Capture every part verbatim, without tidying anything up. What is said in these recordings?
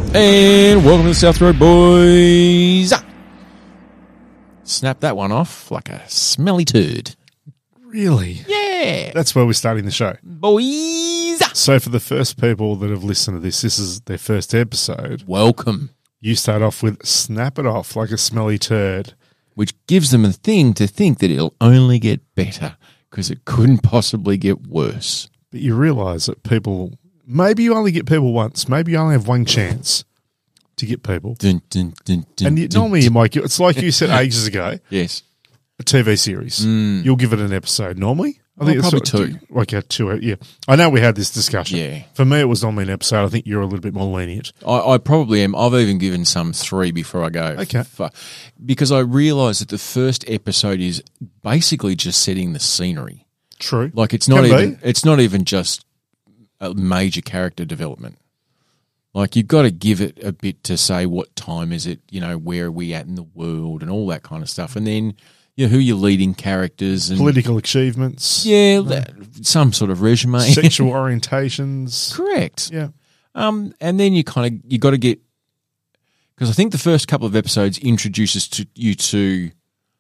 And welcome to the South Road, boys. Snap that one off like a smelly turd. Really? Yeah. That's where we're starting the show. Boys. So for the first people that have listened to this, this is their first episode. Welcome. You start off with snap it off like a smelly turd. Which gives them a thing to think that it'll only get better because it couldn't possibly get worse. But you realise that people, maybe you only get people once. Maybe you only have one chance to get people. Dun, dun, dun, dun, and you, dun, normally dun. you might get, it's like you said ages ago, Yes. a T V series. Mm. You'll give it an episode normally. I Oh, think probably it's sort two. of, like a two, yeah. I know we had this discussion. Yeah. For me, it was normally an episode. I think you're a little bit more lenient. I, I probably am. I've even given some three before I go. Okay. Fuck. Because I realise that the first episode is basically just setting the scenery. True. Like it's not Can even be. it's not even just a major character development. Like you've got to give it a bit to say what time is it, you know, where are we at in the world and all that kind of stuff. And then you know, who are your leading characters and Political achievements. yeah, that, some sort of resume. Sexual orientations. Correct. Yeah. Um, and then you kind of you got to get because I think the first couple of episodes introduces to you to.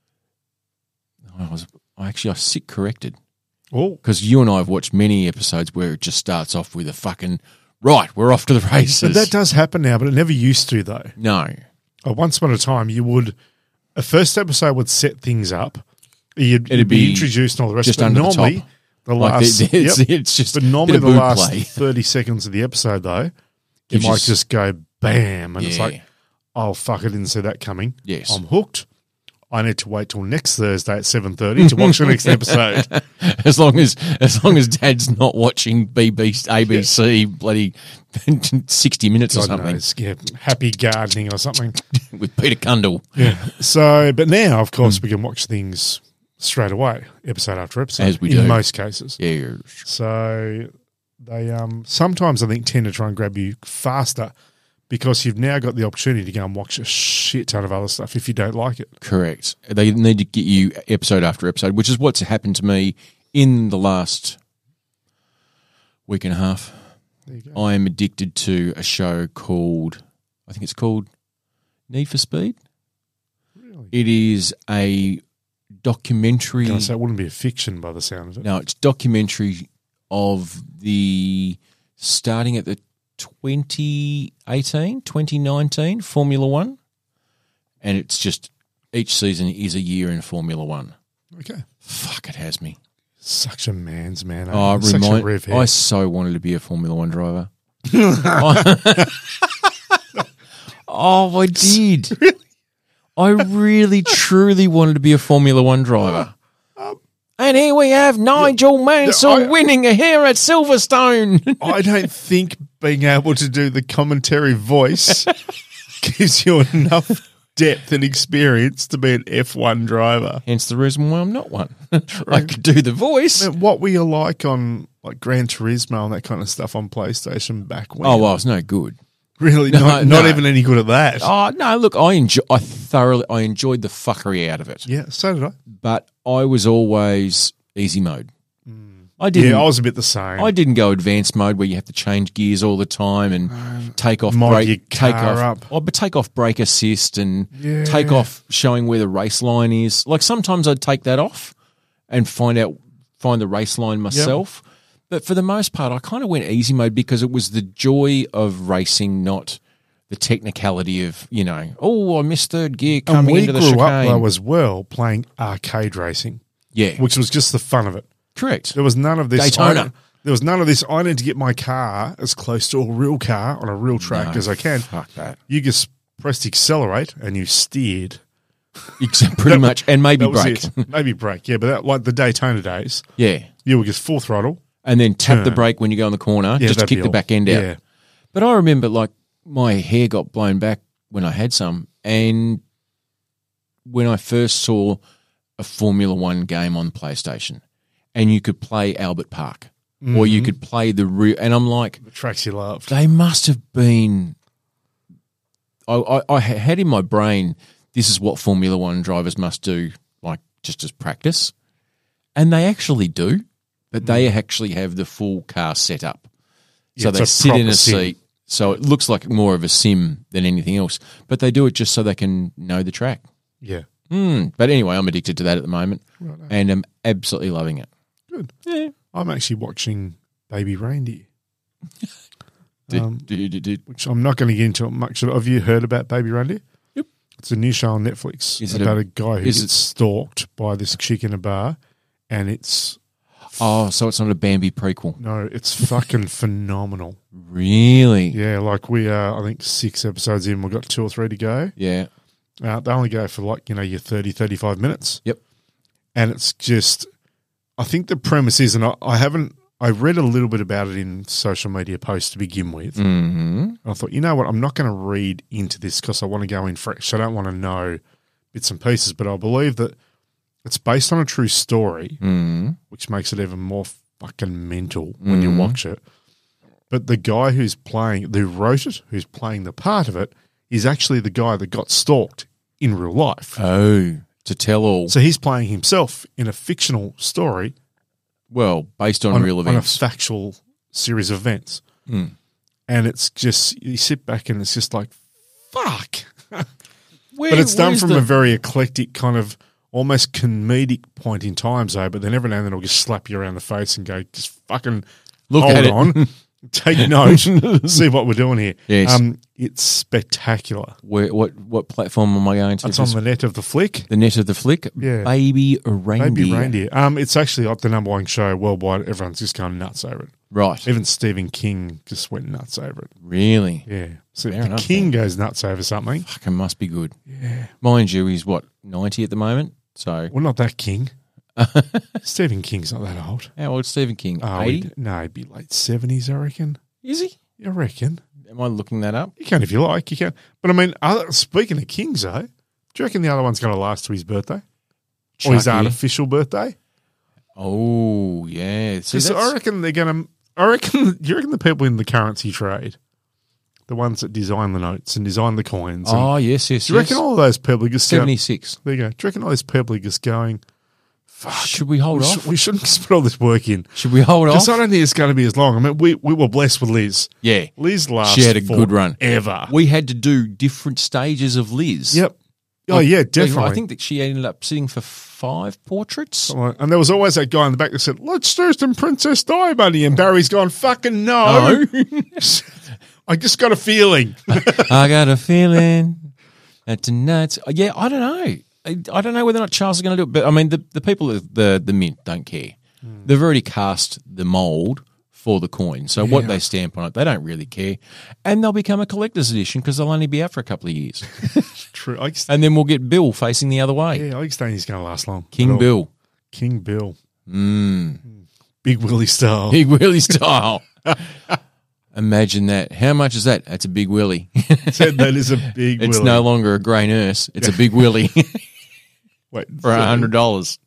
I was I actually I sit corrected Oh, because you and I have watched many episodes where it just starts off with a fucking right. We're off to the races. but that does happen now, but it never used to, though. no, Uh, once upon a time, you would, a first episode would set things up. You'd, It'd you'd be, be introduced and all the rest. just but under the normally, top. the like last, it- it's, yep. it's just but normally bit the of boot last play. thirty seconds of the episode, though, it Gives you might s- just go bam, and it's Yeah. like, oh fuck, I didn't see that coming. Yes. I'm hooked. I need to wait till next Thursday at seven thirty to watch the next episode. as long as as long as Dad's not watching B B A B C bloody sixty minutes or God something knows, yeah, happy gardening or something. with Peter Cundall. Yeah. So, but now, of course, we can watch things straight away, episode after episode, As we in do. most cases. Yeah, So they um, sometimes I think tend to try and grab you faster because you've now got the opportunity to go and watch a shit ton of other stuff if you don't like it. correct. They need to get you episode after episode, which is what's happened to me in the last week and a half. There you go. I am addicted to a show called, I think it's called Need for Speed. Really? It is a documentary. Can I say it wouldn't be a fiction by the sound of it? No, it's documentary of the starting at the twenty eighteen, twenty nineteen Formula One, and it's just each season is a year in Formula One. Okay. Fuck, it has me. Such a man's man. eh? Oh, Such a remind, rev head. I so wanted to be a Formula One driver. I- oh, I did. I really, truly wanted to be a Formula One driver. And here we have Nigel Mansell I- winning here at Silverstone. I don't think being able to do the commentary voice gives you enough depth and experience to be an F one driver. Hence the reason why I'm not one. I could do the voice. Man, what were you like on like Gran Turismo and that kind of stuff on PlayStation back when? Oh, well, it's no good. really? No, not, no. not even any good at that. Oh, no, look, I enjoy, I thoroughly, I enjoyed the fuckery out of it. Yeah, so did I. But I was always easy mode. I didn't. Yeah, I was a bit the same. I didn't go advanced mode where you have to change gears all the time and take off mod brake, your take car off, up. oh, but take off brake assist and Yeah. take off showing where the race line is. Like sometimes I'd take that off and find out find the race line myself. But for the most part, I kind of went easy mode because it was the joy of racing, not the technicality of you know. Oh, I missed third gear and coming we into the grew up chicane. though as well playing arcade racing, yeah, which was just the fun of it. correct. There was none of this. Daytona. I, there was none of this. I need to get my car as close to a real car on a real track No, as I can. Fuck that. You just pressed accelerate and you steered. Except pretty That- much, and maybe That was brake. it. Maybe brake. Yeah, but that, like the Daytona days, Yeah. you were just full throttle. And then tap the Turn. brake when you go in the corner Yeah, just to that'd kick be the all. back end out. Yeah. But I remember like my hair got blown back when I had some. And when I first saw a Formula One game on PlayStation and you could play Albert Park or you could play the real, and I'm like, The tracks you loved. they must have been, I, I, I had in my brain, this is what Formula One drivers must do, like just as practice. And they actually do, but they actually have the full car set up. So Yeah, they it's a sit in proper a sim. seat, So it looks like more of a sim than anything else. But they do it just so they can know the track. Yeah. Mm. But anyway, I'm addicted to that at the moment Right. and I'm absolutely loving it. Good. Yeah. I'm actually watching Baby Reindeer. Did, Um, did, did, did. which I'm not going to get into it much. Have you heard about Baby Reindeer? Yep. It's a new show on Netflix Is it about a- a, guy who is gets it- stalked by this chick in a bar, and it's Oh, so it's not a Bambi prequel. no, it's fucking phenomenal. Really? Yeah, like we are, I think six episodes in, we've got two or three to go. Yeah. Uh, they only go for like, you know, your thirty, thirty-five minutes. Yep. And it's just, I think the premise is, and I, I haven't, I read a little bit about it in social media posts to begin with. Mm-hmm. I thought, you know what, I'm not going to read into this because I want to go in fresh. I don't want to know bits and pieces, but I believe that it's based on a true story, Mm-hmm. which makes it even more fucking mental when you Mhm. watch it. But the guy who's playing, who wrote it, who's playing the part of it, is actually the guy that got stalked in real life. Oh, to tell all. So he's playing himself in a fictional story Well, based on, on, real on a events. factual series of events. Mm. And it's just, you sit back and it's just like, fuck. Where, But it's done where's from the- a very eclectic kind of almost comedic point in time, though. But then every now and then it'll just slap you around the face and go, just fucking Look hold at it. on, take note, see what we're doing here. Yes. Um, it's spectacular. Where, what what platform am I going to? It's on the net of the flick. The net of the flick. Yeah. Baby reindeer. Baby Reindeer. Um, it's actually like the number one show worldwide. Everyone's just going nuts over it. Right. Even Stephen King just went nuts over it. Really? Yeah. So Fair if the enough, King goes nuts over something, Fucking must be good. yeah. Mind you, he's what, ninety at the moment? So Well, not that King. Stephen King's not that old. how old is Stephen King? Oh, eighty? he'd, no, he'd be late seventies, I reckon. Is he? I reckon. Am I looking that up? You can if you like. You can. But I mean, other, speaking of Kings, though, do you reckon the other one's going to last to his birthday? Or his Chucky. artificial birthday? Oh, yeah. See, So I that's- reckon they're going to. I reckon. You reckon the people in the currency trade, the ones that design the notes and design the coins, and, oh, yes, yes, do you yes. reckon all of those people are just going, seventy-six. there you go. Do you reckon all those people are just going, Should we hold we, off? sh- we shouldn't put all this work in? Should we hold off? Because I don't think it's going to be as long. I mean, we, we were blessed with Liz. Yeah. Liz last She had a good run. Ever. We had to do different stages of Liz. Yep. Oh, Like- yeah, like, definitely. I think that she ended up sitting for five portraits. And there was always that guy in the back that said, let's do some Princess Di money. And Barry's gone, fucking no. I just got a feeling. I got a feeling that tonight's. Yeah, I don't know. I, I don't know whether or not Charles is going to do it. But I mean, the, the people at the, the mint don't care. Hmm. They've already cast the mould for the coin. So what Yeah. they stamp on it, they don't really care. And they'll become a collector's edition because they'll only be out for a couple of years. True. I just, And then we'll get Bill facing the other way. yeah, I just don't think he's going to last long. King at all. Bill. King Bill. Mm. Big Willie style. Big Willie style. Imagine that. How much is that? That's a big Willie. Said that is a big It's Willie. no longer a grey nurse. It's a big Willie Wait, for a hundred dollars.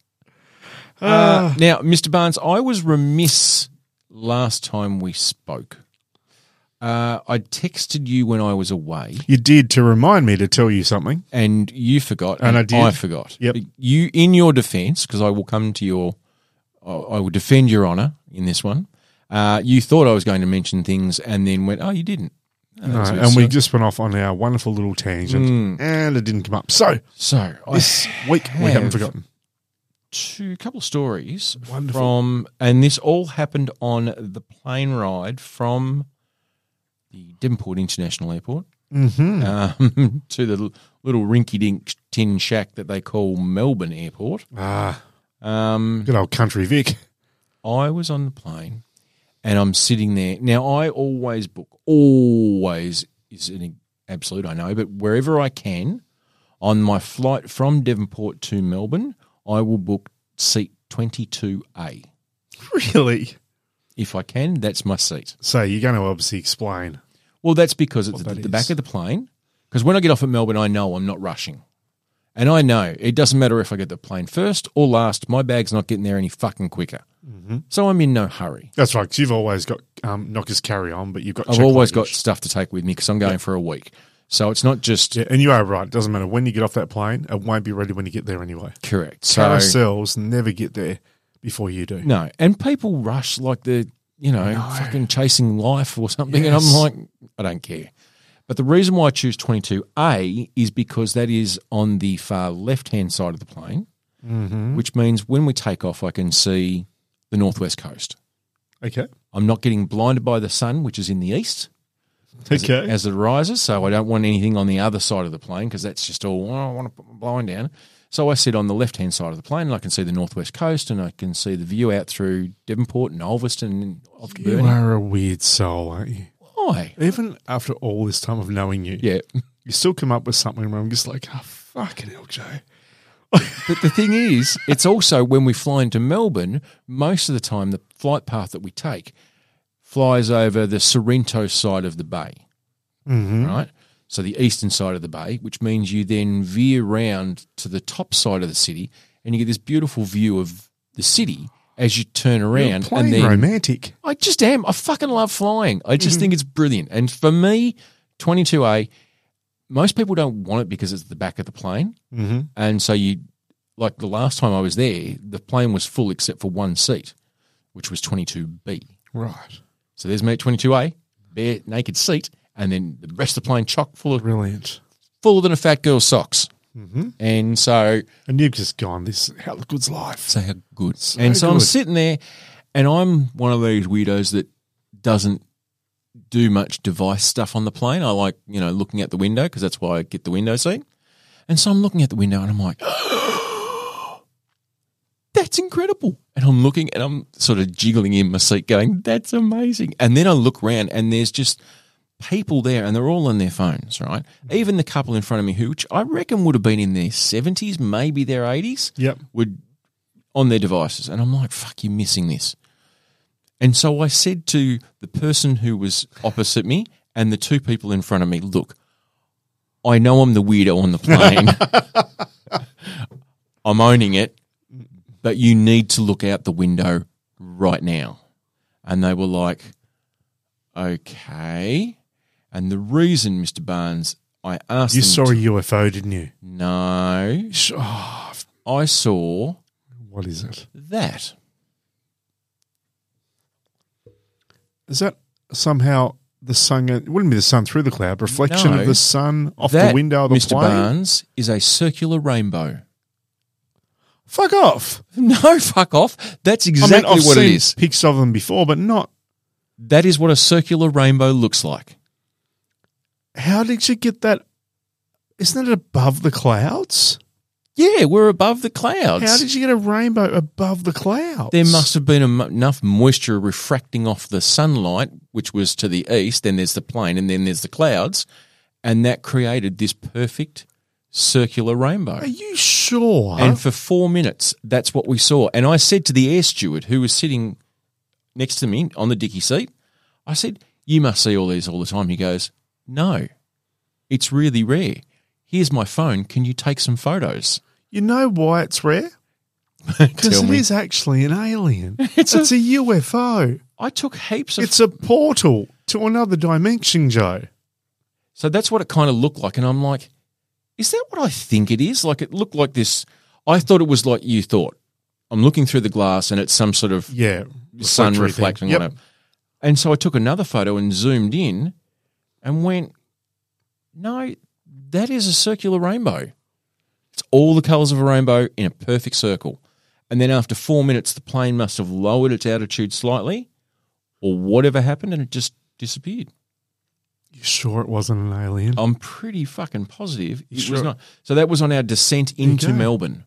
Uh, now, Mister Barnes, I was remiss last time we spoke. Uh, I texted you when I was away, You did to remind me to tell you something. and you forgot, And I did. I forgot. Yep. You, in your defence, because I will come to your, I I will defend your honour in this one. Uh, you thought I was going to mention things, and then went, "Oh, you didn't." Oh, No, that's and good. we So- just went off on our wonderful little tangent, and it didn't come up. So So I this week we haven't have forgotten. two couple of stories Wonderful. from, and this all happened on the plane ride from the Devonport International Airport Mm-hmm. um, to the l- little rinky-dink tin shack that they call Melbourne Airport. Ah, Um, good old country Vic. I was on the plane and I'm sitting there. Now, I always book, always is an absolute, I know, but wherever I can, on my flight from Devonport to Melbourne, I will book seat twenty-two A. Really? If I can, that's my seat. So you're going to obviously explain. Well, that's because it's What at that the back is. of the plane. Because when I get off at Melbourne, I know I'm not rushing. And I know it doesn't matter if I get the plane first or last, my bag's not getting there any fucking quicker. Mm-hmm. So I'm in no hurry. That's right, because you've always got um, knockers carry on, but you've got. I've check always got luggage. stuff to take with me because I'm going for a week. So it's not just Yeah, and you are right. It doesn't matter when you get off that plane; it won't be ready when you get there anyway. correct. So Carousels never get there before you do. no, and people rush like they're, you know, fucking chasing life or something. And I'm Yes. like, I don't care. But the reason why I choose twenty-two A is because that is on the far left-hand side of the plane, Mm-hmm. which means when we take off, I can see the northwest coast. Okay. I'm not getting blinded by the sun, which is in the east. As Okay. It, as it rises, so I don't want anything on the other side of the plane because that's just all, oh, I want to put my blind down. So I sit on the left-hand side of the plane and I can see the northwest coast and I can see the view out through Devonport and Ulverston and off to You Burnie. are a weird soul, aren't you? Why? Even after all this time of knowing you, Yeah. you still come up with something where I'm just like, oh, fucking hell, Joe. But the thing is, it's also when we fly into Melbourne, most of the time the flight path that we take flies over the Sorrento side of the bay, Mm-hmm. right? So the eastern side of the bay, which means you then veer round to the top side of the city and you get this beautiful view of the city as you turn around. Plain and then romantic. I just am. I fucking love flying. I just think it's brilliant. And for me, twenty-two A, most people don't want it because it's at the back of the plane. Mm-hmm. And so you, like the last time I was there, the plane was full except for one seat, which was twenty-two B. Right. So there's me at twenty-two A, bare naked seat, and then the rest of the plane chock full of Brilliant. fuller than a fat girl's socks. Mm-hmm. And so, And you've just gone, this is how good's life. so how good. So and so I'm good. sitting there, and I'm one of these weirdos that doesn't do much device stuff on the plane. I like, you know, looking out the window because that's why I get the window seat. And so I'm looking at the window and I'm like, that's incredible. And I'm looking and I'm sort of jiggling in my seat going, that's amazing. And then I look around and there's just people there and they're all on their phones, right? Even the couple in front of me, who which I reckon would have been in their seventies, maybe their eighties, Yep. would on their devices. And I'm like, fuck, you're missing this. And so I said to the person who was opposite me and the two people in front of me, look, I know I'm the weirdo on the plane. I'm owning it, but you need to look out the window right now. And they were like, okay. And the reason, Mister Barnes, I asked You them saw to- a U F O, didn't you? No. Sh- Oh, I saw what is it? that. Is that somehow the sun? It wouldn't be the sun through the cloud. Reflection No. of the sun off That, the window of the Mister plane. Barnes, is a circular rainbow. Fuck off. No, fuck off. That's I exactly mean, I've what seen it is. pics of them before, but not. That is what a circular rainbow looks like. How did you get that? Isn't it above the clouds? Yeah, we're above the clouds. How did you get a rainbow above the clouds? There must have been em- enough moisture refracting off the sunlight, which was to the east, then there's the plane, and then there's the clouds, and that created this perfect circular rainbow. Are you sure? And for four minutes, that's what we saw. And I said to the air steward who was sitting next to me on the dicky seat, I said, you must see all these all the time. He goes, no, it's really rare. Here's my phone. Can you take some photos? You know why it's rare? Because Tell it me. is actually an alien. It's It's, a- a, U F O. I took heaps of... It's a portal to another dimension, Joe. So that's what it kind of looked like. And I'm like, is that what I think it is? Like, it looked like this. I thought it was like you thought. I'm looking through the glass and it's some sort of Yeah. sun reflectory thing. reflecting Yep. on it. And so I took another photo and zoomed in and went, no, that is a circular rainbow. It's all the colours of a rainbow in a perfect circle. And then after four minutes, the plane must have lowered its altitude slightly or whatever happened and it just disappeared. You sure it wasn't an alien? I'm pretty fucking positive it Sure. was not. So that was on our descent you into go. Melbourne.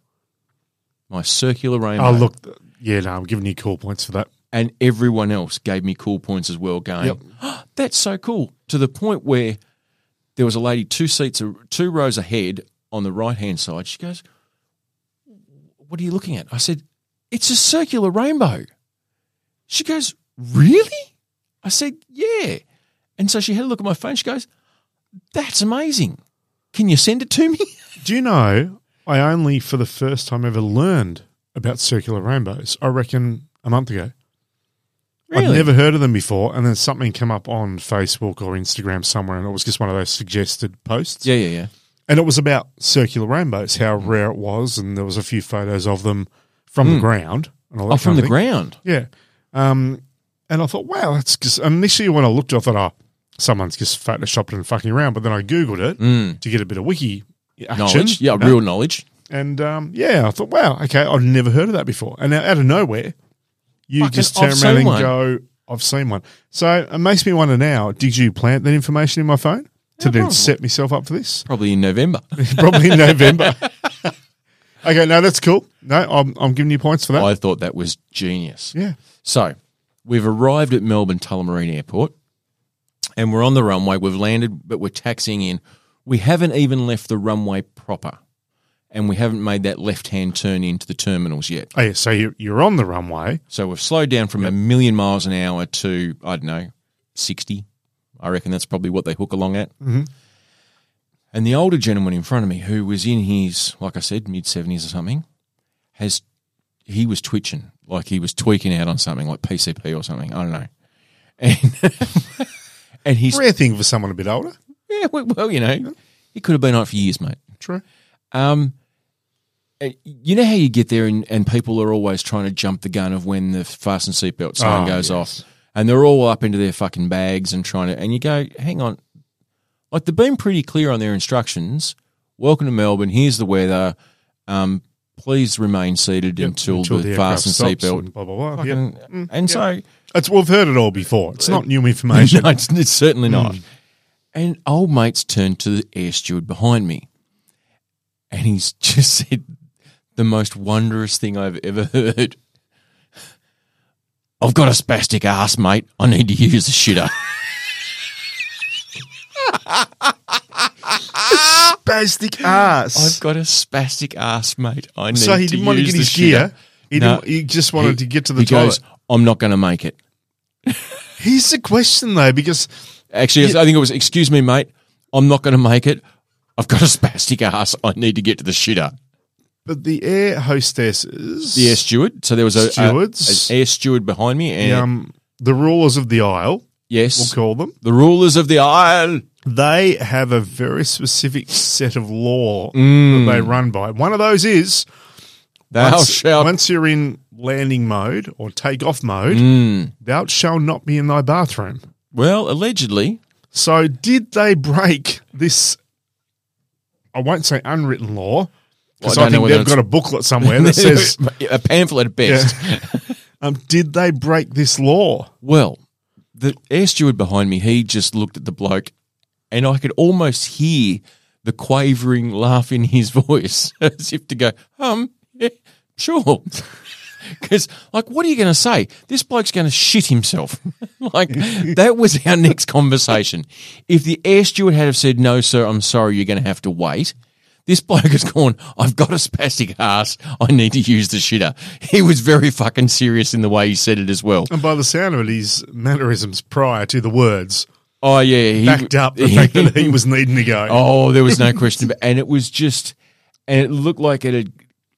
My circular rainbow. Oh, look. Yeah, no, I'm giving you cool points for that. And everyone else gave me cool points as well, going, Yep. oh, that's so cool. To the point where there was a lady two seats, two rows ahead on the right-hand side. She goes, what are you looking at? I said, it's a circular rainbow. She goes, really? I said, yeah. And so she had a look at my phone. She goes, that's amazing. Can you send it to me? Do you know, I only for the first time ever learned about circular rainbows, I reckon a month ago. I'd never heard of them before, and then something came up on Facebook or Instagram somewhere, and it was just one of those suggested posts. Yeah, yeah, yeah. And it was about circular rainbows, how rare it was, and there was a few photos of them from the ground. And all that Oh, from kind the of thing. ground. Yeah. Um, and I thought, wow, that's just, initially when I looked, I thought, oh, someone's just photoshopped and fucking around. But then I Googled it Mm. to get a bit of wiki action. Knowledge. Yeah, you know? real knowledge. And, um, yeah, I thought, wow, okay, I've never heard of that before. And now, out of nowhere, you Fucking, just turn I've around seen and one. go, I've seen one. So it makes me wonder now, did you plant that information in my phone to Yeah, then probably. set myself up for this? Probably in November. Probably in November. Okay, no, that's cool. No, I'm, I'm giving you points for that. I thought that was genius. Yeah. So we've arrived at Melbourne Tullamarine Airport and we're on the runway. We've landed, but we're taxiing in. We haven't even left the runway proper and we haven't made that left-hand turn into the terminals yet. Oh, yeah, so you're, you're on the runway. So we've slowed down from a million miles an hour to, I don't know, sixty. I reckon that's probably what they hook along at. Mm-hmm. And the older gentleman in front of me, who was in his, like I said, mid-seventies or something, has he was twitching, like he was tweaking out on something, like P C P or something. I don't know. And, and he's, Rare thing for someone a bit older. yeah, well, well, you know, he could have been on it for years, mate. True. Um, uh, you know how you get there and, and people are always trying to jump the gun of when the fasten seatbelt sign Oh, goes yes. off, and they're all up into their fucking bags and trying to, and you go, hang on, like they've been pretty clear on their instructions. Welcome to Melbourne. Here's the weather. Um, please remain seated Yep, until, until the, aircraft fasten stops seatbelt. and Blah, blah, blah. Fucking- Yep. Mm, and yep. so, It's, we've heard it all before. It's not new information. no, it's, it's certainly not. Mm. And old mate's turned to the air steward behind me, and he's just said the most wondrous thing I've ever heard. I've got a spastic ass, mate. I need to use the shitter. Spastic ass. I've got a spastic ass, mate. I need So he to didn't want to use get the his shitter. gear. He, No. didn't, he just wanted He- to get to the he toilet. goes, I'm not going to make it. Here's the question, though, because Actually, I think it was, excuse me, mate. I'm not going to make it. I've got a spastic ass. I need to get to the shitter. but the air hostesses, The air steward. So there was a, a- Stewards. an air steward behind me. And the, um, the rulers of the aisle, yes, we'll call them, the rulers of the aisle. they have a very specific set of law Mm. that they run by. One of those is Thou once, shalt. once you're in landing mode or take-off mode, Mm. thou shalt not be in thy bathroom. Well, allegedly. So did they break this, I won't say unwritten law, because Well, I I, don't know think whether they've got a booklet somewhere that says, a pamphlet at best. um, did they break this law? Well, the air steward behind me, he just looked at the bloke, and I could almost hear the quavering laugh in his voice, as if to go, um, yeah, sure. Because, like, what are you going to say? This bloke's going to shit himself. Like, that was our next conversation. If the air steward had have said, no, sir, I'm sorry, you're going to have to wait, this bloke has gone, I've got a spastic ass, I need to use the shitter. He was very fucking serious in the way he said it as well. And by the sound of it, his mannerisms prior to the words Oh, yeah. He, backed up the fact that he was needing to go. Oh, there was no question. But, and it was just, and it looked like it had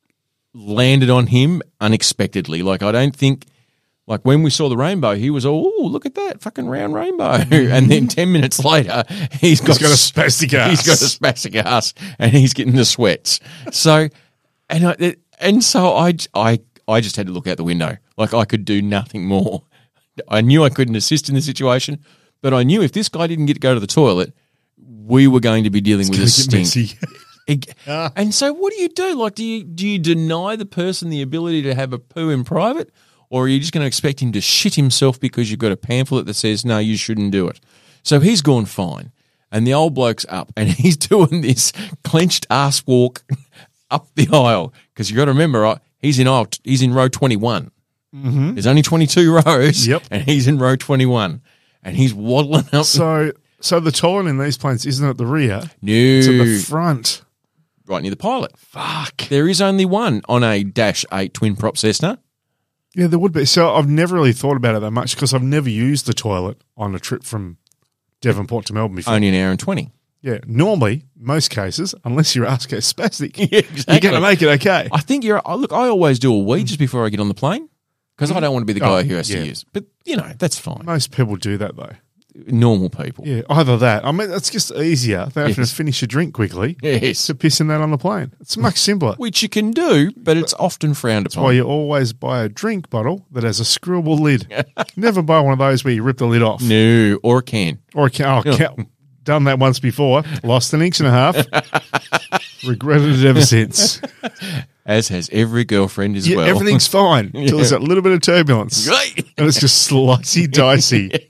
landed on him unexpectedly. Like, I don't think, like when we saw the rainbow, he was all, oh, look at that fucking round rainbow. And then ten minutes later, he's got, He's got a spastic ass. He's got a spastic ass and he's getting the sweats. So, and I, and so I, I, I just had to look out the window. Like I could do nothing more. I knew I couldn't assist in the situation, but I knew if this guy didn't get to go to the toilet, we were going to be dealing with a Gonna get stink. messy. It- and so, what do you do? Like, do you do you deny the person the ability to have a poo in private, or are you just going to expect him to shit himself because you've got a pamphlet that says no, you shouldn't do it? So he's gone fine, and the old bloke's up, and he's doing this clenched ass walk up the aisle because you got to remember, right, he's in aisle, he's in row twenty-one. Mm-hmm. There's only twenty-two rows, Yep. and he's in row twenty-one, and he's waddling up. So, so the toilet in these planes isn't at the rear; no, it's at the front. right near the pilot. Fuck. There is only one on a Dash eight twin prop Cessna. Yeah, there would be. So I've never really thought about it that much because I've never used the toilet on a trip from Devonport to Melbourne before. Only an hour and twenty. Yeah, normally, most cases, unless your ass goes spastic, Yeah, exactly. you're going to make it okay. I think you're. I- Look, I always do a wee just before I get on the plane because I don't want to be the guy Oh, who has yeah. to use. But you know, that's fine. Most people do that though. normal people. Yeah, either that. I mean, it's just easier than having Yes. to finish your drink quickly Yes. to pissing that on the plane. It's much simpler. Which you can do, but it's often frowned That's why upon. you always buy a drink bottle that has a screwable lid. Never buy one of those where you rip the lid off. No, or a can. Or a can. Oh, can done that once before. Lost an inch and a half. Regretted it ever since. As has every girlfriend as Yeah, well. everything's fine until there's that little bit of turbulence. And it's just slicey dicey.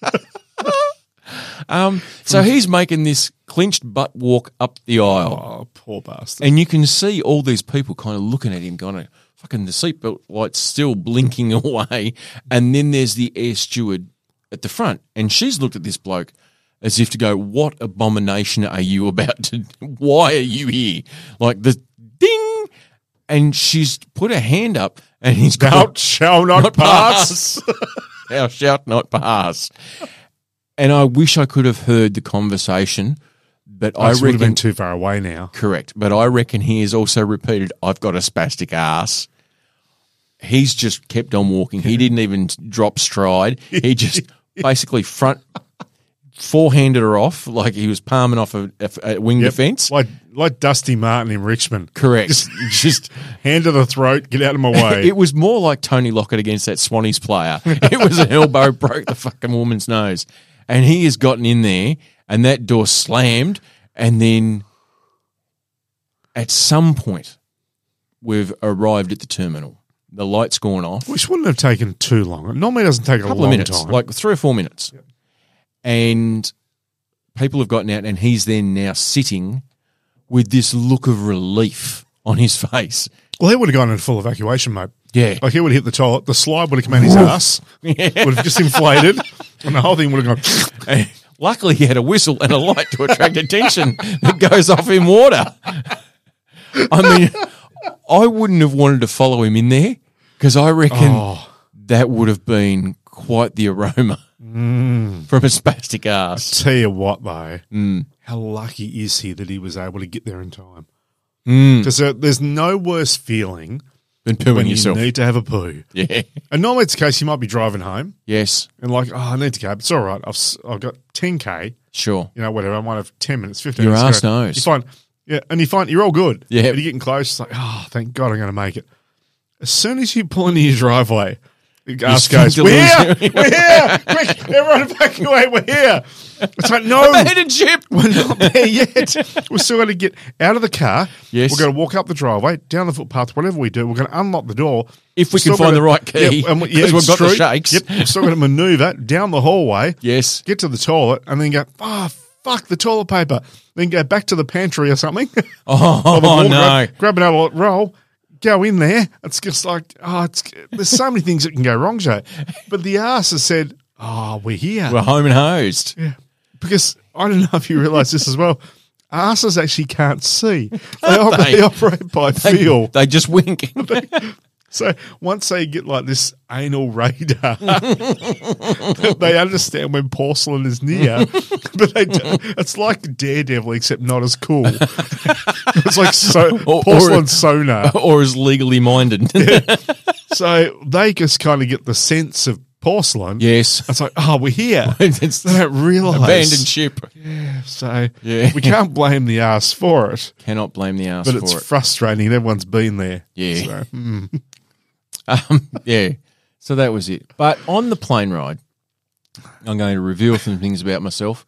um, so he's making this clinched butt walk up the aisle. Oh, poor bastard. And you can see all these people kind of looking at him going, fucking the seatbelt light's still blinking away. And then there's the air steward at the front. And she's looked at this bloke as if to go, what abomination are you about to, why are you here? Like the ding. And she's put her hand up and he's Thou got, shall not, not pass. pass. Thou shalt not pass. And I wish I could have heard the conversation, but I I would have reckon been too far away now. correct. But I reckon he has also repeated, "I've got a spastic ass." He's just kept on walking. He didn't even drop stride. He just basically front forehanded her off like he was palming off a, a, a wing Yep. defence. Like like Dusty Martin in Richmond. Correct. Just Hand to the throat, get out of my way. it was more like Tony Lockett against that Swannies player. It was an elbow, broke the fucking woman's nose. And he has gotten in there and that door slammed. And then at some point, we've arrived at the terminal. The light's gone off. Which wouldn't have taken too long. It normally doesn't take a, A couple long of minutes, time. like three or four minutes. Yep. And people have gotten out and he's then now sitting with this look of relief on his face. well, he would have gone into full evacuation mode. Yeah. Like he would have hit the toilet, the slide would have come out his ass, would have just inflated, and the whole thing would have gone. And luckily, he had a whistle and a light to attract attention that goes off in water. I mean, I wouldn't have wanted to follow him in there because I reckon Oh. that would have been quite the aroma Mm. from a spastic ass. Tell you what, though, Mm. how lucky is he that he was able to get there in time? Mm. Because there, there's no worse feeling Been pooing when yourself. you need to have a poo. Yeah. And normally it's the case you might be driving home Yes. and like, oh, I need to go. But it's all right. I've s- I've got ten K, Sure. you know, whatever. I might have ten minutes, fifteen Your minutes. ass to go. knows. You find, yeah, and you find you're all good. Yeah. But you're getting close. It's like, oh, thank God I'm going to make it. As soon as you pull into your driveway, the ass goes, think we're to here, lose- we're here, quick, everyone evacuate, we're here. It's like, no, Abandoned ship. we're not there yet. We're still going to get out of the car. Yes. We're going to walk up the driveway, down the footpath, whatever we do. We're going to unlock the door. If we We're can still find gonna- the right key, Yep, and we- 'cause we've it's got the true. shakes. Yep, we're still going to maneuver down the hallway, Yes. get to the toilet, and then go, oh, fuck, the toilet paper. Then go back to the pantry or something. Oh, Or the wall, no. Grab, grab another roll, go in there. It's just like, oh, it's, there's so many things that can go wrong, Joe. But the arse has said, oh, we're here. We're home and hosed. Yeah. Because I don't know if you realise this as well. Arses actually can't see. They, op- They- they operate by feel. They just wink. So once they get like this anal radar, they understand when porcelain is near. But they don't. It's like Daredevil, except not as cool. It's like so Or- or- porcelain sonar. or is legally minded. So they just kind of get the sense of porcelain. Yes. It's like, oh, we're here. It's They don't realise. abandoned ship. So Yeah. we can't blame the ass for it. Cannot blame the ass But for it's it. frustrating. Everyone's been there. Yeah. So, mm. Um, yeah. So that was it. But on the plane ride, I'm going to reveal some things about myself.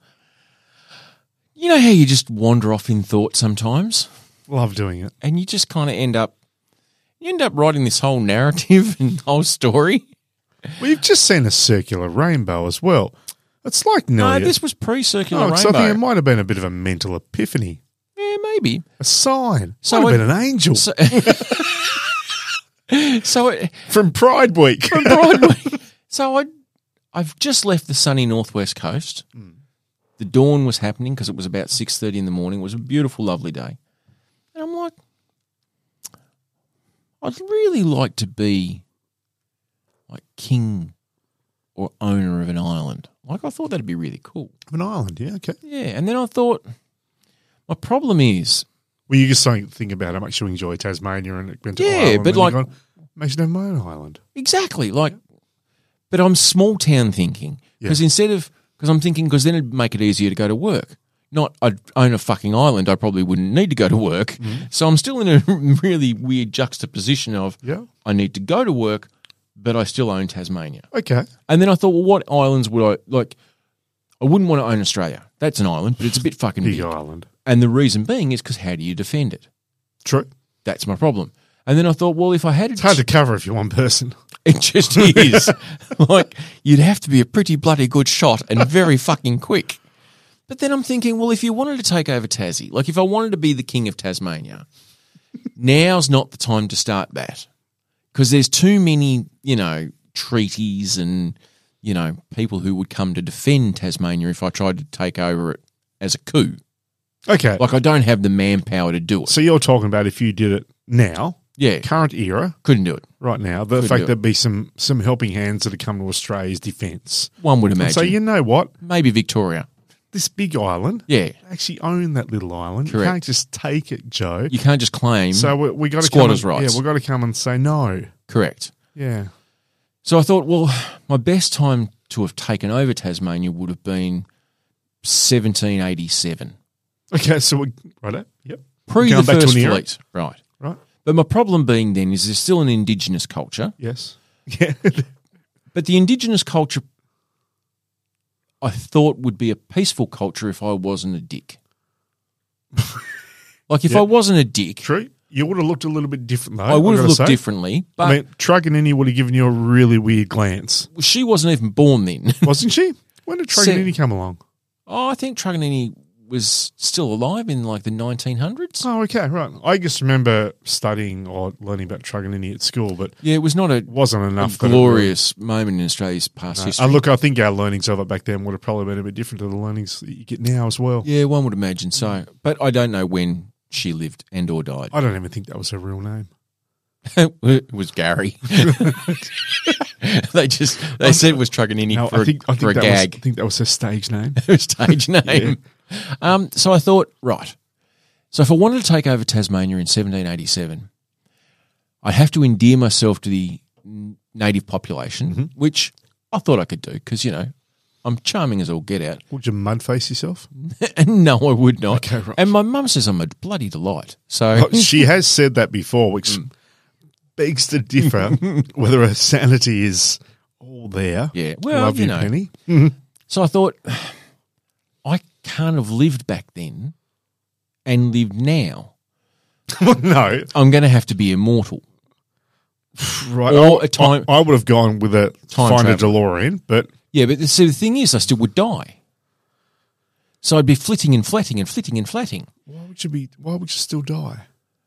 You know how you just wander off in thought sometimes, Love doing it. and you just kind of end up, you end up writing this whole narrative and whole story. Well, you've just seen a circular rainbow as well. It's like No, nearly. this was pre-circular oh, 'cause I rainbow. think it might have been a bit of a mental epiphany. Yeah, maybe. A sign. So Might have it- been an angel So, so it, from Pride Week. Broadway. So I, I've just left the sunny northwest coast. The dawn was happening because it was about six thirty in the morning. It was a beautiful, lovely day. And I'm like, I'd really like to be like king or owner of an island. Like I thought that'd be really cool. An island, yeah, okay. Yeah. And then I thought, my problem is, Well, you just don't think about how much you enjoy Tasmania and it went to Yeah, Ireland, but and you're like- going, imagine having my own island. exactly, like, but I'm small town thinking because instead of Because I'm thinking, because then it'd make it easier to go to work. Not I'd own a fucking island, I probably wouldn't need to go to work. Mm-hmm. So I'm still in a really weird juxtaposition of yeah. I need to go to work, but I still own Tasmania. Okay. And then I thought, well, what islands would I, like, I wouldn't want to own Australia. That's an island, but it's a bit fucking big. big. island. And the reason being is because how do you defend it? True. That's my problem. And then I thought, well, if I had... It's hard to cover if you're one person. It just is. Like, you'd have to be a pretty bloody good shot and very fucking quick. But then I'm thinking, well, if you wanted to take over Tassie, like if I wanted to be the king of Tasmania, now's not the time to start that. Because there's too many, you know, treaties and, you know, people who would come to defend Tasmania if I tried to take over it as a coup. Okay. Like, I don't have the manpower to do it. So you're talking about if you did it now, yeah, current era, couldn't do it. Right now, the Couldn't fact do it. there'd be some, some helping hands that have come to Australia's defence. One would And imagine. so you know what? Maybe Victoria. This big island, Yeah. actually own that little island. Correct. You can't just take it, Joe. You can't just claim So we, we got to squatters' come and, rights. Yeah, we've got to come and say no. Correct. Yeah. So I thought, well, my best time to have taken over Tasmania would have been seventeen eighty-seven. Okay, so we right. Yep. Pre Going the back to first an era. fleet. Right. Right. But my problem being then is there's still an indigenous culture. Yes. Yeah. But the indigenous culture I thought would be a peaceful culture if I wasn't a dick. Like if Yep. I wasn't a dick, True. You would have looked a little bit different, though. I would I've have gotta looked say. differently. But I mean, Truganini would have given you a really weird glance, she wasn't even born then. wasn't she? When did Truganini come along? Oh, I think Truganini was still alive in like the nineteen hundreds. Oh, okay, right. I just remember studying or learning about Truganini at school, but Yeah, it was not a, it wasn't a enough. that it glorious moment in Australia's past really- history. And look, I think our learnings of it back then would have probably been a bit different to the learnings that you get now as well. Yeah, one would imagine so. But I don't know when she lived and or died. I don't even think that was her real name. It was Gary. They just they said it was Truganini No, for, I think, a, I think for a that gag. Was, I think that was her stage name. Her stage name. Um, so I thought, right. So if I wanted to take over Tasmania in seventeen eighty-seven, I'd have to endear myself to the n- native population, Mm-hmm. which I thought I could do because, you know, I'm charming as all get out. Would you mud face yourself? And no, I would not. Okay, right. And my mum says I'm a bloody delight. So Oh, she has said that before, which begs to differ whether her sanity is all there. Yeah, well, Love you you, know. Penny. So I thought, I can't have lived back then and lived now. No, I'm going to have to be immortal. right. Or I, a time- I, I would have gone with a Time find a travel. DeLorean, but Yeah, but the, see, the thing is, I still would die. So I'd be flitting and flatting and flitting and flatting. why would you be? Why would you still die?